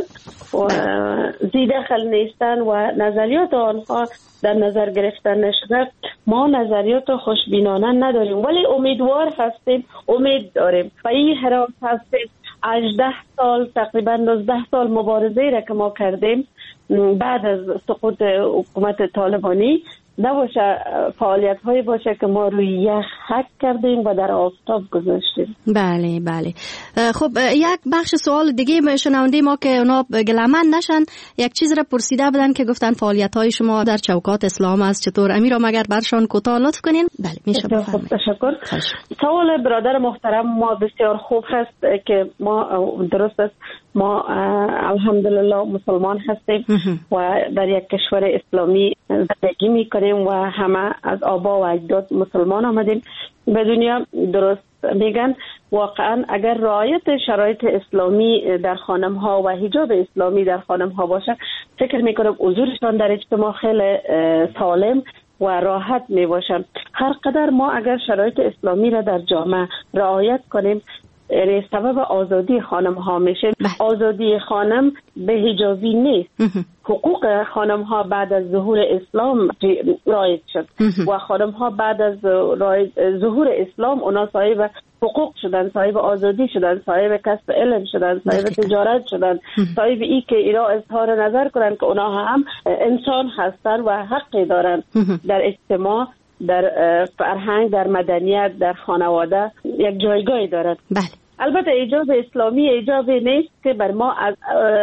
نیستن و نظریات آنها در نظر گرفتن نشده، ما نظریات خوشبینانه نداریم ولی امیدوار هستیم، امید داریم و این حراس هستیم. 18 سال تقریبا 19 سال مبارزه را که ما کردیم بعد از سقوط حکومت طالبانی نباشه فعالیت هایی باشه که ما روی یخ حک کردیم و در آفتاب گذاشتیم. بله بله. خب یک بخش سوال دیگه شنونده ما که اونا گلمن نشن یک چیز را پرسیده بودن که گفتن فعالیت های شما در چوکات اسلام است چطور؟ امیر مگر برشان کوتاه لطف کنین؟ بله میشه بفرمایید. تشکر. سوال برادر محترم ما بسیار خوب هست که ما درست است ما الحمدلله مسلمان هستیم و در یک کشور اسلامی زندگی میکنیم و همه از آبا و اجداد مسلمان آمدیم به دنیا. درست میگن واقعا اگر رعایت شرایط اسلامی در خانم ها و حجاب اسلامی در خانم ها باشه فکر میکنم حضورشان در اجتماع خیلی سالم و راحت می باشن. هر قدر ما اگر شرایط اسلامی را در جامعه رعایت کنیم یعنی سبب آزادی خانم ها میشه. آزادی خانم به حجابی نیست. حقوق خانم ها بعد از ظهور اسلام رایج شد و خانم ها بعد از ظهور اسلام اونا صاحب حقوق شدن، صاحب آزادی شدن، صاحب کسب علم شدن، صاحب تجارت شدن، صاحب ای که اینا اظهار نظر کنن که اونا هم انسان هستن و حقی دارن در اجتماع، در فرهنگ، در مدنیت، در خانواده یک جایگاهی دارد. بله. البته ایجاب اسلامی ایجابی نیست که بر ما از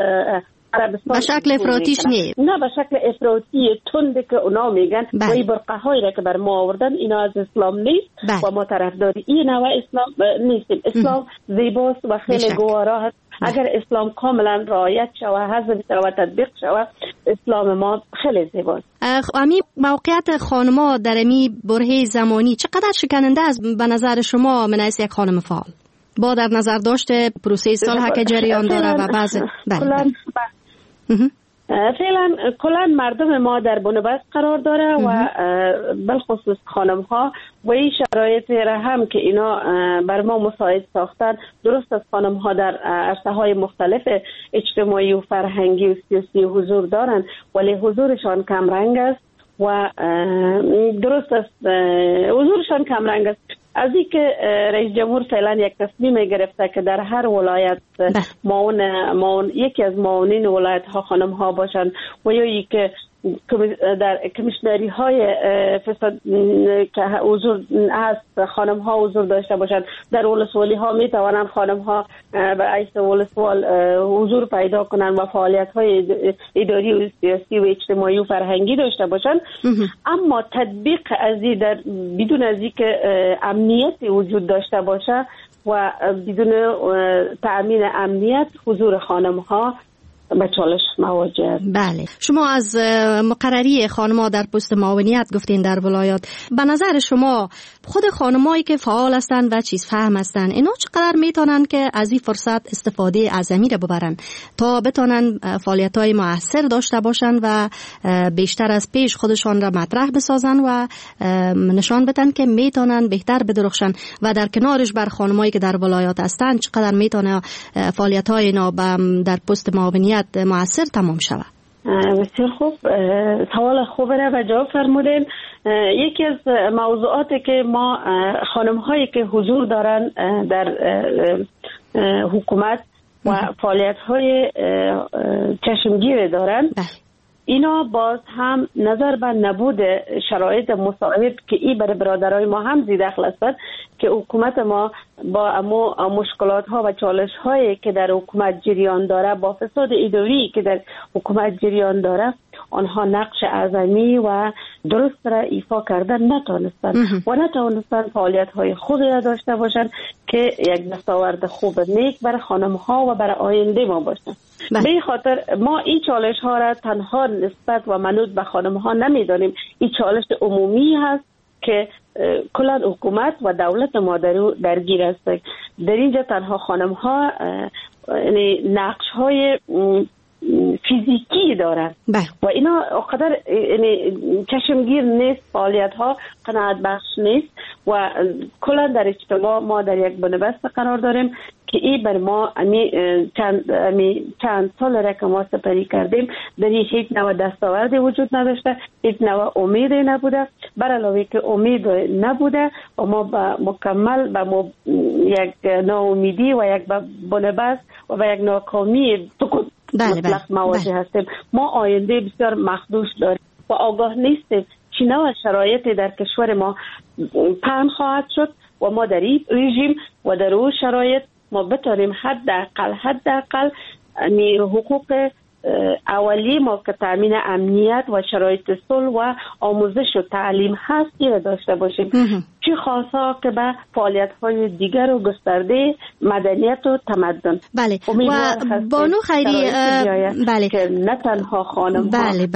عربستان به شکل افراطیش نیست، نه به شکل افراطی تند که اونا میگن و این برقه‌هایی را که بر ما آوردن اینا از اسلام نیست و ما طرفدار این نوع اسلام نیستیم. اسلام زیباست و خیلی گوارا هست. اگر اسلام کاملا رعایت شود، حذف شود، تطبیق شود، اسلام ما خیلی زیباست. امی موقعیت خانم‌ها در امی برهه زمانی چقدر شکننده است به نظر شما من از یک خانم فعال؟ با در نظر داشته پروسه صلح که جریان داره و بعض فعلا کلا مردم ما در بنبست قرار داره و بالخصوص خانم ها و این شرایط را هم که اینا بر ما مساعد ساختن. درست از خانم ها در عرصه های مختلف اجتماعی و فرهنگی و سیاسی حضور دارند ولی حضورشان کمرنگ است و درست است حضورشان کمرنگ است. از این که رئیس جمهور فعلا یک تصمیم گرفته که در هر ولایت معاون یکی از معاونین ولایت ها خانم ها باشند و یا ای که در کمیشنری های فساد که حضور هست خانم ها حضور داشته باشند. در ولسوالی ها می توانند خانم ها برای ولسوال حضور پیدا کنند و فعالیت های اداری و سیاسی و اجتماعی و فرهنگی داشته باشند. اما تطبیق از این در بدون از اینکه امنیت وجود داشته باشه و بدون تأمین امنیت حضور خانم ها به چالش مواجه. بله، شما از مقرری خانم‌ها در پست معاونیت گفتین در ولایات. به نظر شما خود خانمایی که فعال هستند و چیز فهم هستند اینا چقدر میتونن که از این فرصت استفاده اعظمی را ببرن تا بتونن فعالیت‌های مؤثر داشته باشن و بیشتر از پیش خودشان را مطرح بسازن و نشان بدن که میتونن بهتر بدرخشن و در کنارش بر خانمایی که در ولایات هستند چقدر میتونه فعالیت‌های اینا در پست معاونیت مؤثر تمام شود؟ بسیار خوب، سوال خوب را و جواب فرمودین. یکی از موضوعاتی که ما خانم هایی که حضور دارن در حکومت و فعالیت های چشمگیر دارن اینا باز هم نظر به نبود شرایط مساعد که ای برای برادرای ما هم زیاد دخل است که حکومت ما با مشکلات ها و چالش هایی که در حکومت جریان داره با فساد اداری که در حکومت جریان داره آنها نقش اعظمی و درست را ایفا کردن نتوانستن فعالیت های خود را داشته باشند که یک دستاورد خوب نیک برای خانم ها و برای آینده ما باشند. به این خاطر ما این چالش ها را تنها نسبت و منوط به خانم ها نمیدانیم. این چالش عمومی هست که کلا حکومت و دولت ما درگیر است. در اینجا تنها خانم ها نقش های فیزیکی دارن و اینا اقدر چشمگیر نیست، فعالیت ها قناعت بخش نیست و کلا در اجتماع ما در یک بنبست قرار داریم که این بر ما چند سال را که ما سپری کردیم در این هیچ نوع دستاوردی وجود نداشته، هیچ نوع امیدی نبوده. بر علاوه که امید نبوده و ما مکمل به یک ناامیدی و یک بنبست و یک ناکامی مطلق مواجه هستیم. ما آینده بسیار مخدوش داریم و آگاه نیستیم چه نوع شرایطی در کشور ما پهن خواهد شد و ما در این رژیم و در اون شرایط ما بتونیم حداقل حقوق اولی ما که تامین امنیت و شرایط صلح و آموزش و تعلیم هست را داشته باشیم. چه خاصا که به فعالیت های دیگر و گسترده مدنیت و تمدن. بله و بانو خیری بله که نه تنها خانم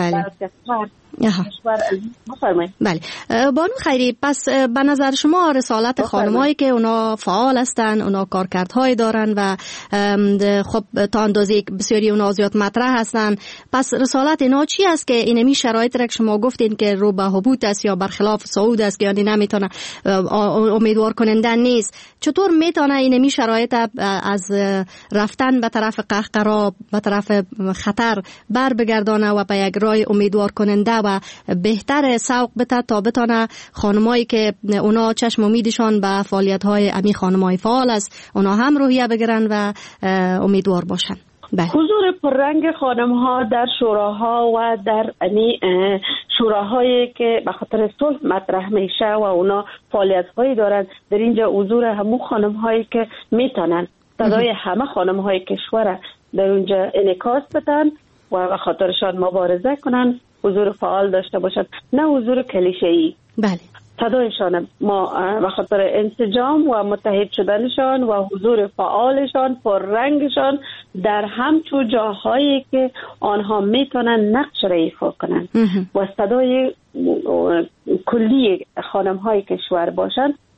بله بانو خیری، پس به نظر شما رسالت خانمایی که اونا فعال هستن، اونا کارکردهای دارن و خب تا اندازه بسیاری اونا زیاد مطرح هستن، پس رسالت اینا چی است که اینمی شرایط را که شما گفتین که رو به حبوط است یا برخلاف صعود است که یعنی نمیتونه امیدوار کننده نیست، چطور میتونه اینمی شرایط از رفتن به طرف قهقرا به طرف خطر بر بگردانه و به یک راه امیدوار کننده و بهتر سوق بده تا بتونه خانمایی که اونا چشم امیدشان به فعالیت‌های امی خانمای فعال است اونا هم روحیه بگیرن و امیدوار باشن؟ حضور پررنگ خانم ها در شوراها و در شوراهایی که به خاطر صلح مطرح میشه و اونا فعالیت هایی دارن، در اینجا حضور همون خانم هایی که میتونن صدای همه خانم های کشور در اونجا انعکاس بدن و به خاطرشان مبارزه کنن، حضور فعال داشته باشد، نه حضور کلیشه‌ای. بله، صدایشان ما به خاطر انسجام و متحد شدنشان و حضور فعالشان پررنگشان در همچون جاهایی که آنها میتونن نقش را ایفا کنن و صدای کلی خانم های کشور باشن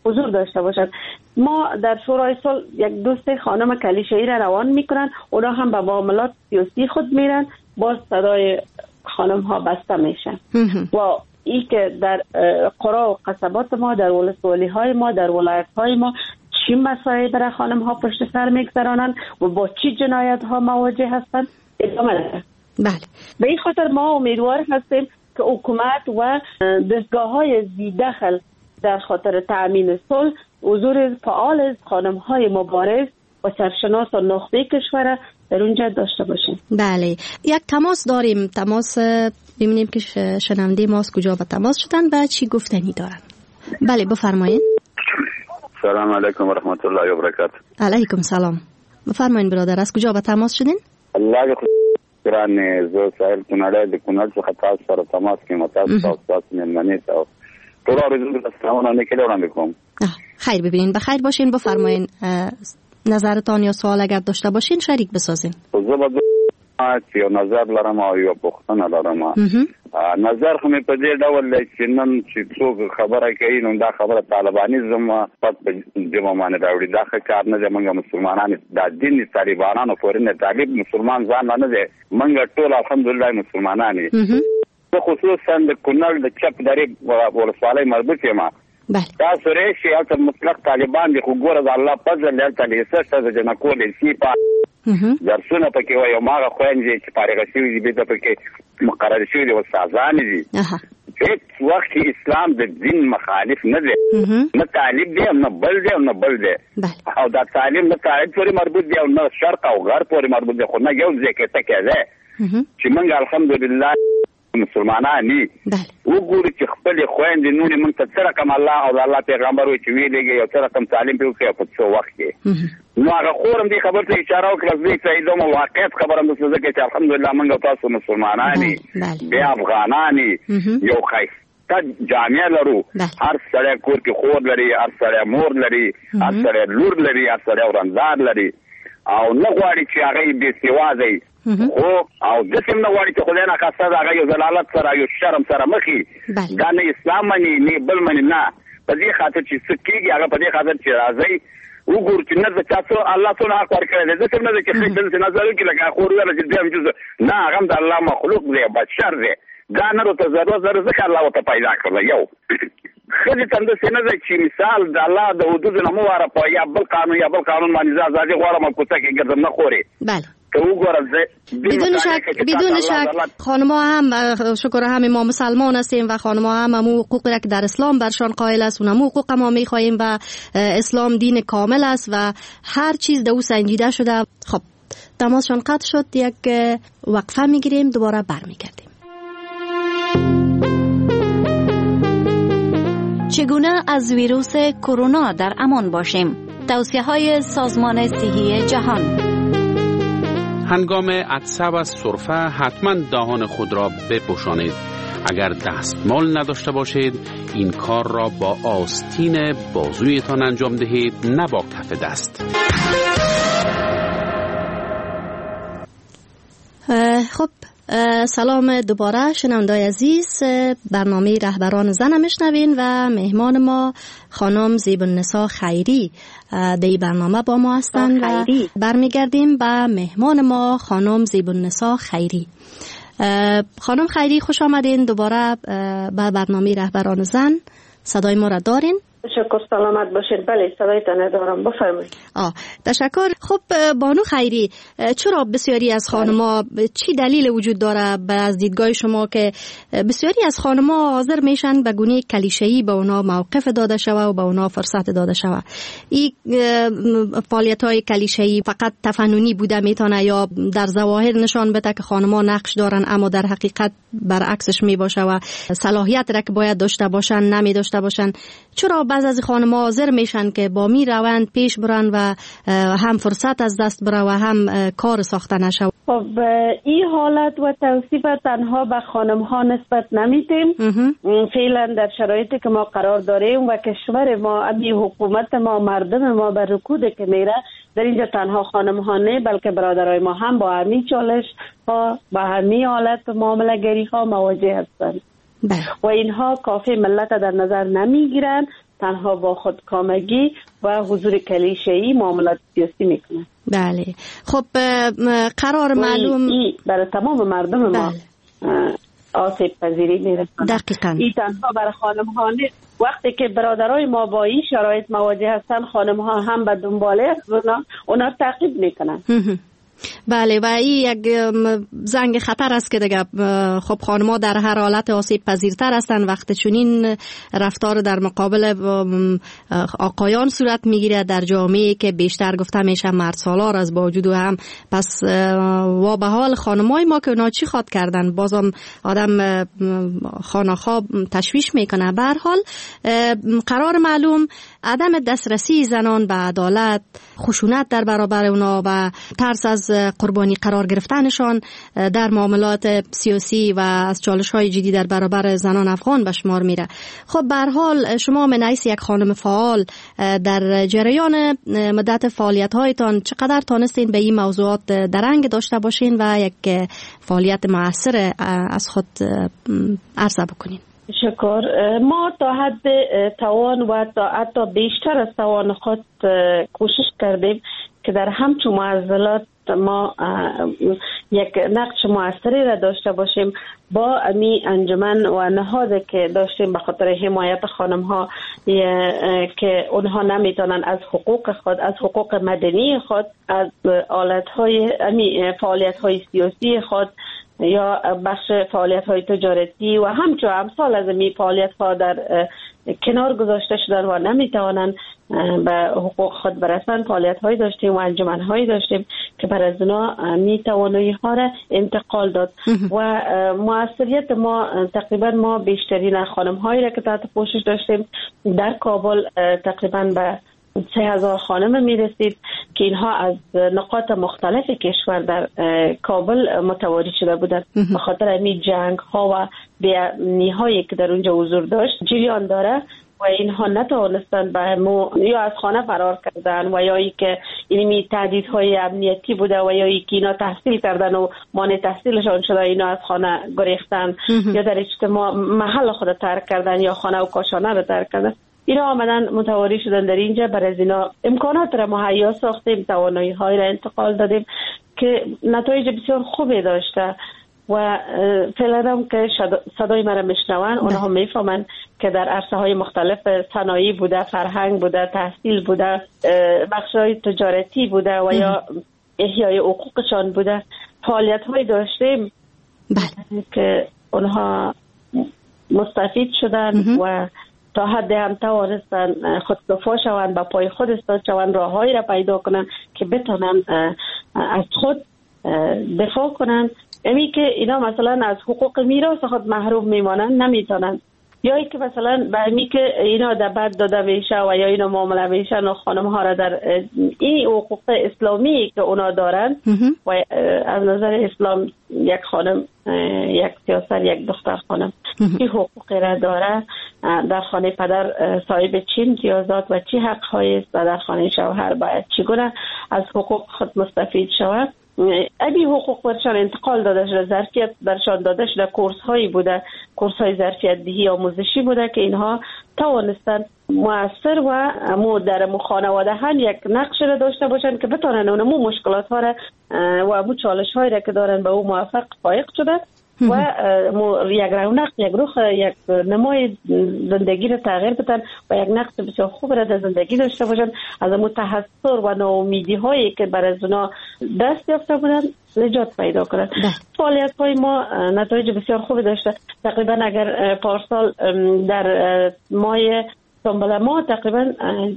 حضور داشته باشند. ما در شورای صلح یک دوست خانم کلیشه‌ای را روان میکنن، اونا هم به معاملات سیاسی خود میرن، باز صدای خانم ها بسته میشن و این که در قرا و قصبات ما، در ولسوالی های ما، در ولایت های ما چی مسائل برای خانم ها پشت سر میگذرانند و با چی جنایت ها مواجه هستند ادامه داره. بله. به این خاطر ما امیدوار هستیم که حکومت و دستگاه های ذی‌دخل در خاطر تأمین صلح حضور فعال از خانم های مبارز و سرشناس و نخبه کشور در اونجا داشته باشیم. بله، یک تماس داریم، تماس ببینیم که شنونده ماست کجا به تماس شدن و چی گفتنی دارن. بله بفرمایید. سلام علیکم و رحمت الله و برکاته. علیکم سلام. بفرمایید برادر، از کجا به تماس شدین؟ الله ګرانې زه ساحل کونړی د کونړ څخه تاسو سره تماس کوم. تاسو مېلمنې ته ټول اورېدونکو ته سلامونه وړاندې کوم. خیر ببینین، بخیر باشین. بفرمایین نظرتان یا سوال اگر داشته باشین شریک بسازین. زه به یو نظر لرم او یو پوښتنه لرم. نظر خو مې په دې ډول دی چې نن چې څوک خبره کوي نو دا خبره طالبانیزم پد په جمع باندې راوړي. دا ښه کار نه دی. موږ مسلمانان دا دین طالبانانو پورې نه، طالب مسلمان ځان نه دی، موږ ټول الحمدلله مسلمانان یو. زه خصوصا د کونړ د چپ درې ولسوالۍ مربوط یم. تاسو راشئ هلته مطلق طالبان دي، خو ګوره د الله فضل دی هلته لیسه د جنکو لیسي درسونه پکې وایي او ماغه خویندې چې فارغه شوي دي بېرته پکې مقرر شوي دي استادانې دي. هېڅ وخت اسلام د دین مخالف نه دی، نه طالب دی نه بل دی نه بل دی، او دا تعلیم نه طالب پورې مربوط دی او نه شرق او غرب پورې مربوط دی، خو نه یو ځای کې ټکی دی چې موږ الحمدلله مسلمانان یو. وګورو چې خپلې خویندې نونې موږ ته څه رقم الله او د الله پیغمبر وایي چې ویلېږي یو څه رقم تعلیم پرې وکړي په څو وخت کې. نو هغه خور هم دې خبر ته اشاره وکړه، زه یې ایدم او واقعیت خبره هم درته ځکه چې الحمدلله موږ او تاسو مسلمانان یو، بیا افغانان یو ښایسته جامع لرو. هر سړی کور کې خور لري، هر سړی مور لري، هر سړی لور لري، هر سړی ورندار لري او نه غواړي چې هغه یې بېسواده وي، خو او داسې هم نه غواړي چې خدای ناخواسته د هغه یو ضلالت سره یو شرم سره مخ وي. دا نه اسلام مني نه بل مني، نه په دې خاطر چې څه کېږي هغه په دې خاطر چې راځئ وګورو چې نه د چا څه الله څونه حق ورکړی دی. داسې هم نه دی چې ښه دلته نظر وکړي لکه خور ویله چې دویم جز نه، هغه هم د الله مخلوق دی، بشر دی. دا نه ورته ضرورت ځکه الله ورته پیدا کړلی. یو ښځې ته هم داسې نه دی چې مثال د الله د حدودو نه مه واره په یا بل قانون یا بل قانون باندې زه ازادي غواړم او کوڅه کې ګرځم نه خورې. بدون شک خانم‌ها هم شکر همه ما مسلمان هستیم و خانم‌ها هم همون حقوقی را که در اسلام برشان قائل است اون همون حقوق ما می‌خواهیم و اسلام دین کامل است و هر چیز در او سنجیده شده. خب تماسشان قطع شد، یک وقفه میگیریم، دوباره برمیگردیم. چگونه از ویروس کرونا در امان باشیم؟ توصیه‌های سازمان صحی جهان. هنگام عطسه و سرفه حتما دهان خود را بپوشانید. اگر دستمال نداشته باشید این کار را با آستین بازویتان انجام دهید، نه با کف دست. خب سلام دوباره شنوندای عزیز، برنامه رهبران زن میشنوین و مهمان ما خانم زیبالنسا خیری در این برنامه با ما هستند و برمیگردیم به مهمان ما خانم زیبالنسا خیری. خانم خیری خوش آمدین دوباره به برنامه رهبران زن. صدای ما را دارین؟ تشکر، سلامت باشید. بله صدایتان دارم، بفرمایید. تشکر. خب بانو خیری، چرا بسیاری از خانم‌ها، چی دلیل وجود داره از دیدگاه شما که بسیاری از خانم‌ها حاضر میشن به گونه کلیشه‌ای به اونا موقف داده شوه و به اونا فرصت داده شوه؟ این فعالیت‌های کلیشه‌ای فقط تفننی بوده میتونه یا در ظواهر نشان بده که خانم‌ها نقش دارن اما در حقیقت برعکسش میباشه و صلاحیت را که باید داشته باشن نمی داشته باشن؟ چرا بعضی از خانم‌ها حاضر میشن که با می روند پیش برن و هم فرصت از دست بره و هم کار ساخته نشه؟ خب این حالت و توصیف تنها به خانم‌ها نسبت نمیدیم. فعلا در شرایطی که ما قرار داریم و کشور ما، ابی حکومت ما، مردم ما به رکود که میره، در اینجا تنها خانم‌ها نه بلکه برادرای ما هم با همین چالش ها، با همین حالت معامله گری ها مواجه هستند و اینها کافی ملت در نظر نمیگیرن تنها با خودکامگی و حضور کلیشه‌ای معاملات سیاسی میکنن. بله خب قرار معلوم برای تمام مردم ما آسیب پذیری میرسونه. دقیقاً این تنها برای خانم ها نیست. وقتی که برادرای ما با این شرایط مواجه هستن، خانم ها هم به دنباله اونا تعقیب میکنن. بله و این یک زنگ خطر است که دیگه خب خانم‌ها در هر حالت آسیب پذیرتر هستند وقتی چنین رفتار در مقابل آقایان صورت میگیره در جامعه که بیشتر گفته میشه مرد سالار از با وجود هم. پس و به حال خانمای ما که اونا چی خواد کردن بازم آدم خانه‌خواب تشویش میکنه. به هر حال قرار معلوم عدم دسترسی زنان به عدالت، خشونت در برابر اونا و ترس از قربانی قرار گرفتنشان در معاملات سیاسی و از چالش‌های جدی در برابر زنان افغان به شمار میره. خب به هر حال شما من حیث یک خانم فعال در جریان مدت فعالیت‌هایتان چقدر تانستین به این موضوعات درنگ داشته باشین و یک فعالیت مؤثر از خود عرضه بکنین؟ شکر. ما تا حد توان و تا حتی بیشتر از توان خود کوشش کردیم که در همچون معضلات ما یک نقش موثری را داشته باشیم با امی انجمن و نهادی که داشتیم به خاطر حمایت خانم ها که اونها نمیتونن از حقوق خود، از حقوق مدنی خود، از فعالیت های سیاسی خود یا بخش فعالیت های تجارتی و همچون امثال از این فعالیت ها در کنار گذاشته شدن و نمیتوانند به حقوق خود برسن. فعالیت هایی داشتیم و انجمن هایی داشتیم که بر از اونا میتوانایی ها را انتقال داد و موثریت ما تقریبا ما بیشترین خانم هایی را که تحت پوشش داشتیم در کابل تقریبا به 3000 خانم میرسید که اینها از نقاط مختلف کشور در کابل متواری شده بودند. به خاطر این جنگ ها و بی‌امنی هایی که در اونجا حضور داشت جریان داره و اینها نتوانستند یا از خانه فرار کردن و یا ای که اینمی تهدیدهای امنیتی بوده و یا ای که اینا تحصیل کردن و مانع تحصیلشان شده اینا از خانه گریختن یا در اجتماع محل خود ترک کردن یا خانه و کاشانه رو ترک کردن. اینا آمدن متواری شدن در اینجا. برای از اینا امکانات را مهیا ساختیم، توانایی های را انتقال دادیم که نتایج بسیار خوبی داشته و فعلا هم که صدای مرا میشنون اونها میفهمن که در عرصه های مختلف صنایع بوده، فرهنگ بوده، تحصیل بوده، بخش های تجارتی بوده و یا احیای حقوقشان بوده، فعالیت های داشتیم که اونها مستفید شدن و تا حد هم توانستن خودکفا شوند، با پای خود استاد شوند، راههایی را پیدا کنن که بتونن از خود دفاع کنن. یعنی که اینا مثلا از حقوق میراث خود محروم میمانن، نمیتونن، یا ای که مثلا به همی که اینا در بد داده میشه و یا اینا معامله میشن و خانم ها را در این حقوق اسلامی که اونا دارن و از نظر اسلام یک خانم، یک سیاست، یک دختر خانم چی حقوقی را داره در خانه پدر صاحب چی امتیازات و چی حق هایی است و در خانه شوهر باید چگونه از حقوق خود مستفید شود. ابی حقوق برشان انتقال داده شده، ظرفیت برشان داده شده، کورس هایی بوده، کورس های ظرفیت دهی آموزشی بوده که اینها توانستن مؤثر و در خانواده هم یک نقش را داشته باشن که بتونن اونمو مشکلات ها را و امو چالش هایی را که دارن به او موفق فائق شده و یک رونق، یک روح، یک نمای زندگی را تغییر بدن و یک نقش بسیار خوب را در زندگی داشته باشن. از امو تحسر و ناامیدی هایی که برای از اونا دست یافته بودن نجات پیدا کنند. فعالیت های ما نتایج بسیار خوبی داشته. تقریبا اگر پارسال در ماه سنبل ما تقریبا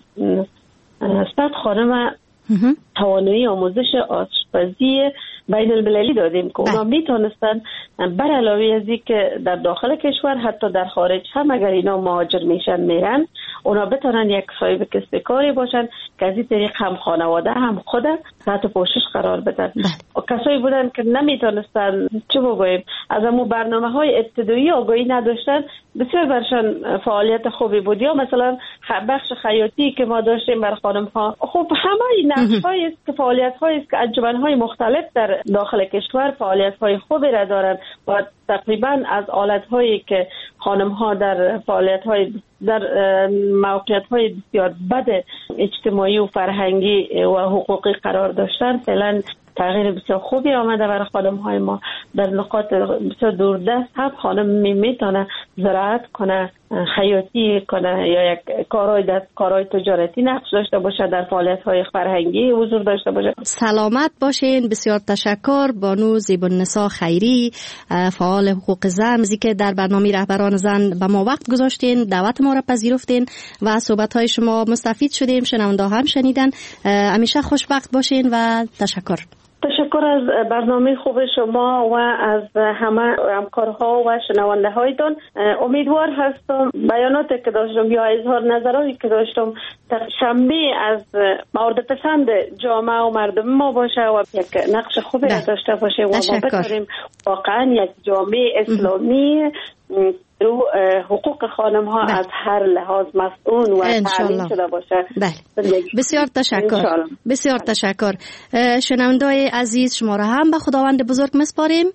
100 خانم توانایی آموزش آشپزی بین المللی دادیم که اونا میتونستن بر علاوه از این که در داخل کشور حتی در خارج هم اگر اینا مهاجر میشن میرن اونا بتونن یک صاحب کسب کاری باشن که از این طریق هم خانواده هم خود تحت پوشش قرار بدن. و کسایی بودن که نمیتونستن چه بگویم از امو برنامه های ابتدایی آگاهی نداشتن، بسیار برشان فعالیت خوبی بود. یا مثلا بخش خیاطی که ما داشتیم بر خانم ها. خب همه نقش هایی است که فعالیت هایی است که انجمن های مختلف در داخل کشور فعالیت های خوبی را دارند و تقریبا از آلت هایی که خانم ها در فعالیت های در موقعیت های بسیار بد اجتماعی و فرهنگی و حقوقی قرار داشتن، فعلا تغییر بسیار خوبی آمده برای خانم های ما. در نقاط بسیار دوردست هم خانم میتونه زراعت کنه، خیاطی کنه یا یک کارهای تجارتی نقش داشته باشه، در فعالیت های فرهنگی حضور داشته باشه. سلامت باشین. بسیار تشکر. بانو زیبالنسا خیری، فعال حقوق زن، که در برنامه رهبران زن به ما وقت گذاشتین، دعوت ما را پذیرفتین و صحبت های شما مستفید شدیم، شنونده هم شنیدن. همیشه خوشبخت باشین و تشکر. تشکر از برنامه خوب شما و از همه همکارها و شنونده هایتان. امیدوار هستم بیاناتی که داشتم یا اظهار نظراتی که داشتم شنبه از مورد پسند جامعه و مردم ما باشه و یک نقش خوبی داشته باشه و ما بتونیم واقعا یک جامعه اسلامی رو حقوق خانم ها از هر لحاظ مسئول و تعلیم شده باشه. بسیار تشکر. بسیار تشکر. شنونده‌های عزیز، شما را هم به خداوند بزرگ میسپاریم.